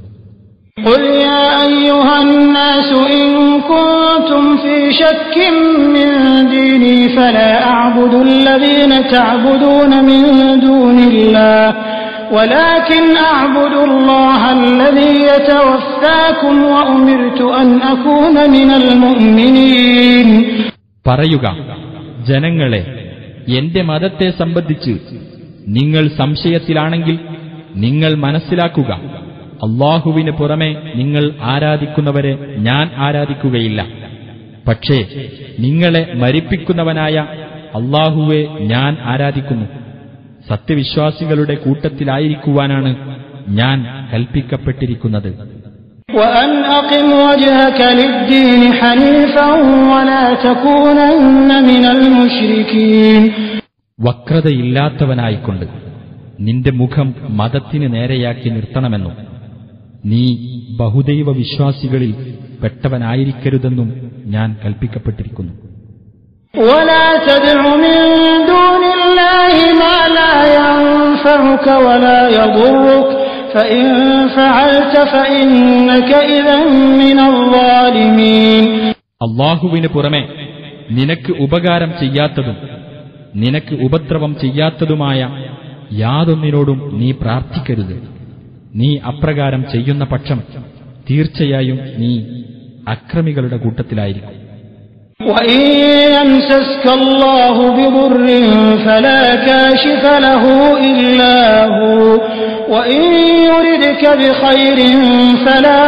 قل يا أيها الناس إن كنتم في شك من ديني فلا أعبد الذين تعبدون من دون الله ولكن أعبد الله الذي يتوفاكم وأمرت أن أكون من المؤمنين. പറയുക, ജനങ്ങളെ, എന്റെ മതത്തെ സംബന്ധിച്ച് നിങ്ങൾ സംശയത്തിലാണെങ്കിൽ നിങ്ങൾ മനസ്സിലാക്കുക, അള്ളാഹുവിന് പുറമെ നിങ്ങൾ ആരാധിക്കുന്നവരെ ഞാൻ ആരാധിക്കുകയില്ല. പക്ഷേ നിങ്ങളെ മരിപ്പിക്കുന്നവനായ അള്ളാഹുവെ ഞാൻ ആരാധിക്കുന്നു. സത്യവിശ്വാസികളുടെ കൂട്ടത്തിലായിരിക്കുവാനാണ് ഞാൻ കൽപ്പിക്കപ്പെട്ടിരിക്കുന്നത്. وأن أقم وجهك للدين حنيفا ولا تكونن من المشركين. വക്രതയില്ലാത്തവനായിക്കൊണ്ട് നിന്റെ മുഖം മതത്തിന് നേരെയാക്കി നിർത്തണമെന്നും നീ ബഹുദൈവ വിശ്വാസികളിൽ പെട്ടവനായിരിക്കരുതെന്നും ഞാൻ കൽപ്പിക്കപ്പെട്ടിരിക്കുന്നു. ولا تدع من دون الله ما لا ينفعك ولا يضرك فإن فعلت فإنك إذا من الظالمين. അള്ളാഹുവിന് പുറമെ നിനക്ക് ഉപകാരം ചെയ്യാത്തതും നിനക്ക് ഉപദ്രവം ചെയ്യാത്തതുമായ യാതൊന്നിനോടും നീ പ്രാർത്ഥിക്കരുത്. നീ അപ്രകാരം ചെയ്യുന്ന പക്ഷം തീർച്ചയായും നീ അക്രമികളുടെ കൂട്ടത്തിലായിരിക്കും. وإن يمسسك الله بضر فلا كاشف له إلا هو وإن يردك بخير فلا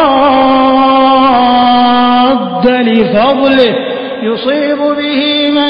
راد لفضله يصيب به من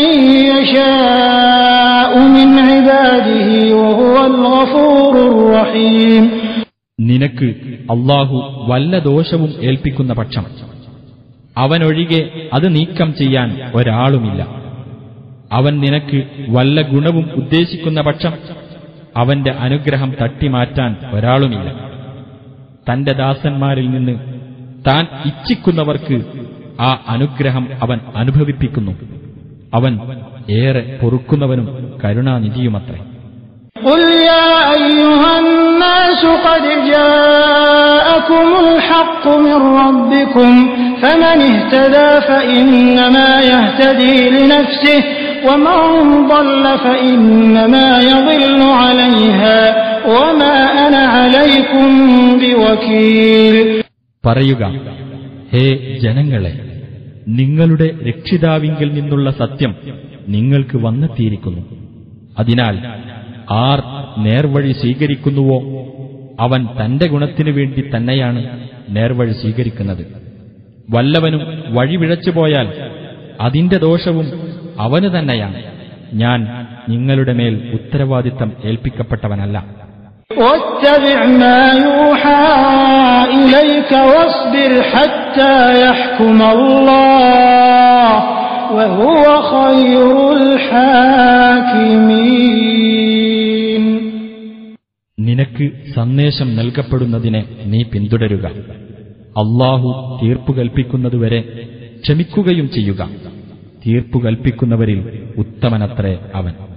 يشاء من عباده وهو الغفور الرحيم. നിനക്ക് അള്ളാഹു വല്ല ദോഷവും ഏൽപ്പിക്കുന്ന പക്ഷം അവനൊഴികെ അത് നീക്കം ചെയ്യാൻ ഒരാളുമില്ല. അവൻ നിനക്ക് വല്ല ഗുണവും ഉദ്ദേശിക്കുന്ന പക്ഷം അവന്റെ അനുഗ്രഹം തട്ടിമാറ്റാൻ ഒരാളുമില്ല. തന്റെ ദാസന്മാരിൽ നിന്ന് താൻ ഇച്ഛിക്കുന്നവർക്ക് ആ അനുഗ്രഹം അവൻ അനുഭവിപ്പിക്കുന്നു. അവൻ ഏറെ പൊറുക്കുന്നവനും കരുണാനിധിയുമത്രേ. قل يا أيها الناس قد جاءكم الحق من ربكم فمن اهتدى فإنما يهتدي لنفسه ومن ضل فإنما يضل عليها وما أنا عليكم بوكيل. പറയുക, ഹേ ജനങ്ങളെ, നിങ്ങളുടെ രക്ഷിതാവിങ്കിൽ നിന്നുള്ള സത്യം നിങ്ങൾക്ക് വന്നെത്തിയിരിക്കുന്നു. അതിനാൽ ആർ നേർവഴി സ്വീകരിക്കുന്നുവോ അവൻ തന്റെ ഗുണത്തിനു വേണ്ടി തന്നെയാണ് നേർവഴി സ്വീകരിക്കുന്നത്. വല്ലവനും വഴിപിഴച്ചുപോയാൽ അതിന്റെ ദോഷവും അവന് തന്നെയാണ്. ഞാൻ നിങ്ങളുടെ മേൽ ഉത്തരവാദിത്തം ഏൽപ്പിക്കപ്പെട്ടവനല്ല. واتبع ما يوحى إليك واصبر حتى يحكم الله وهو خير الحاكمين. നിനക്ക് സന്ദേശം നൽകപ്പെടുന്നതിനെ നീ പിന്തുടരുക. അല്ലാഹു തീർപ്പു കൽപ്പിക്കുന്നതുവരെ ക്ഷമിക്കുകയും ചെയ്യുക. തീർപ്പു കൽപ്പിക്കുന്നവരിൽ ഉത്തമനത്രേ അവൻ.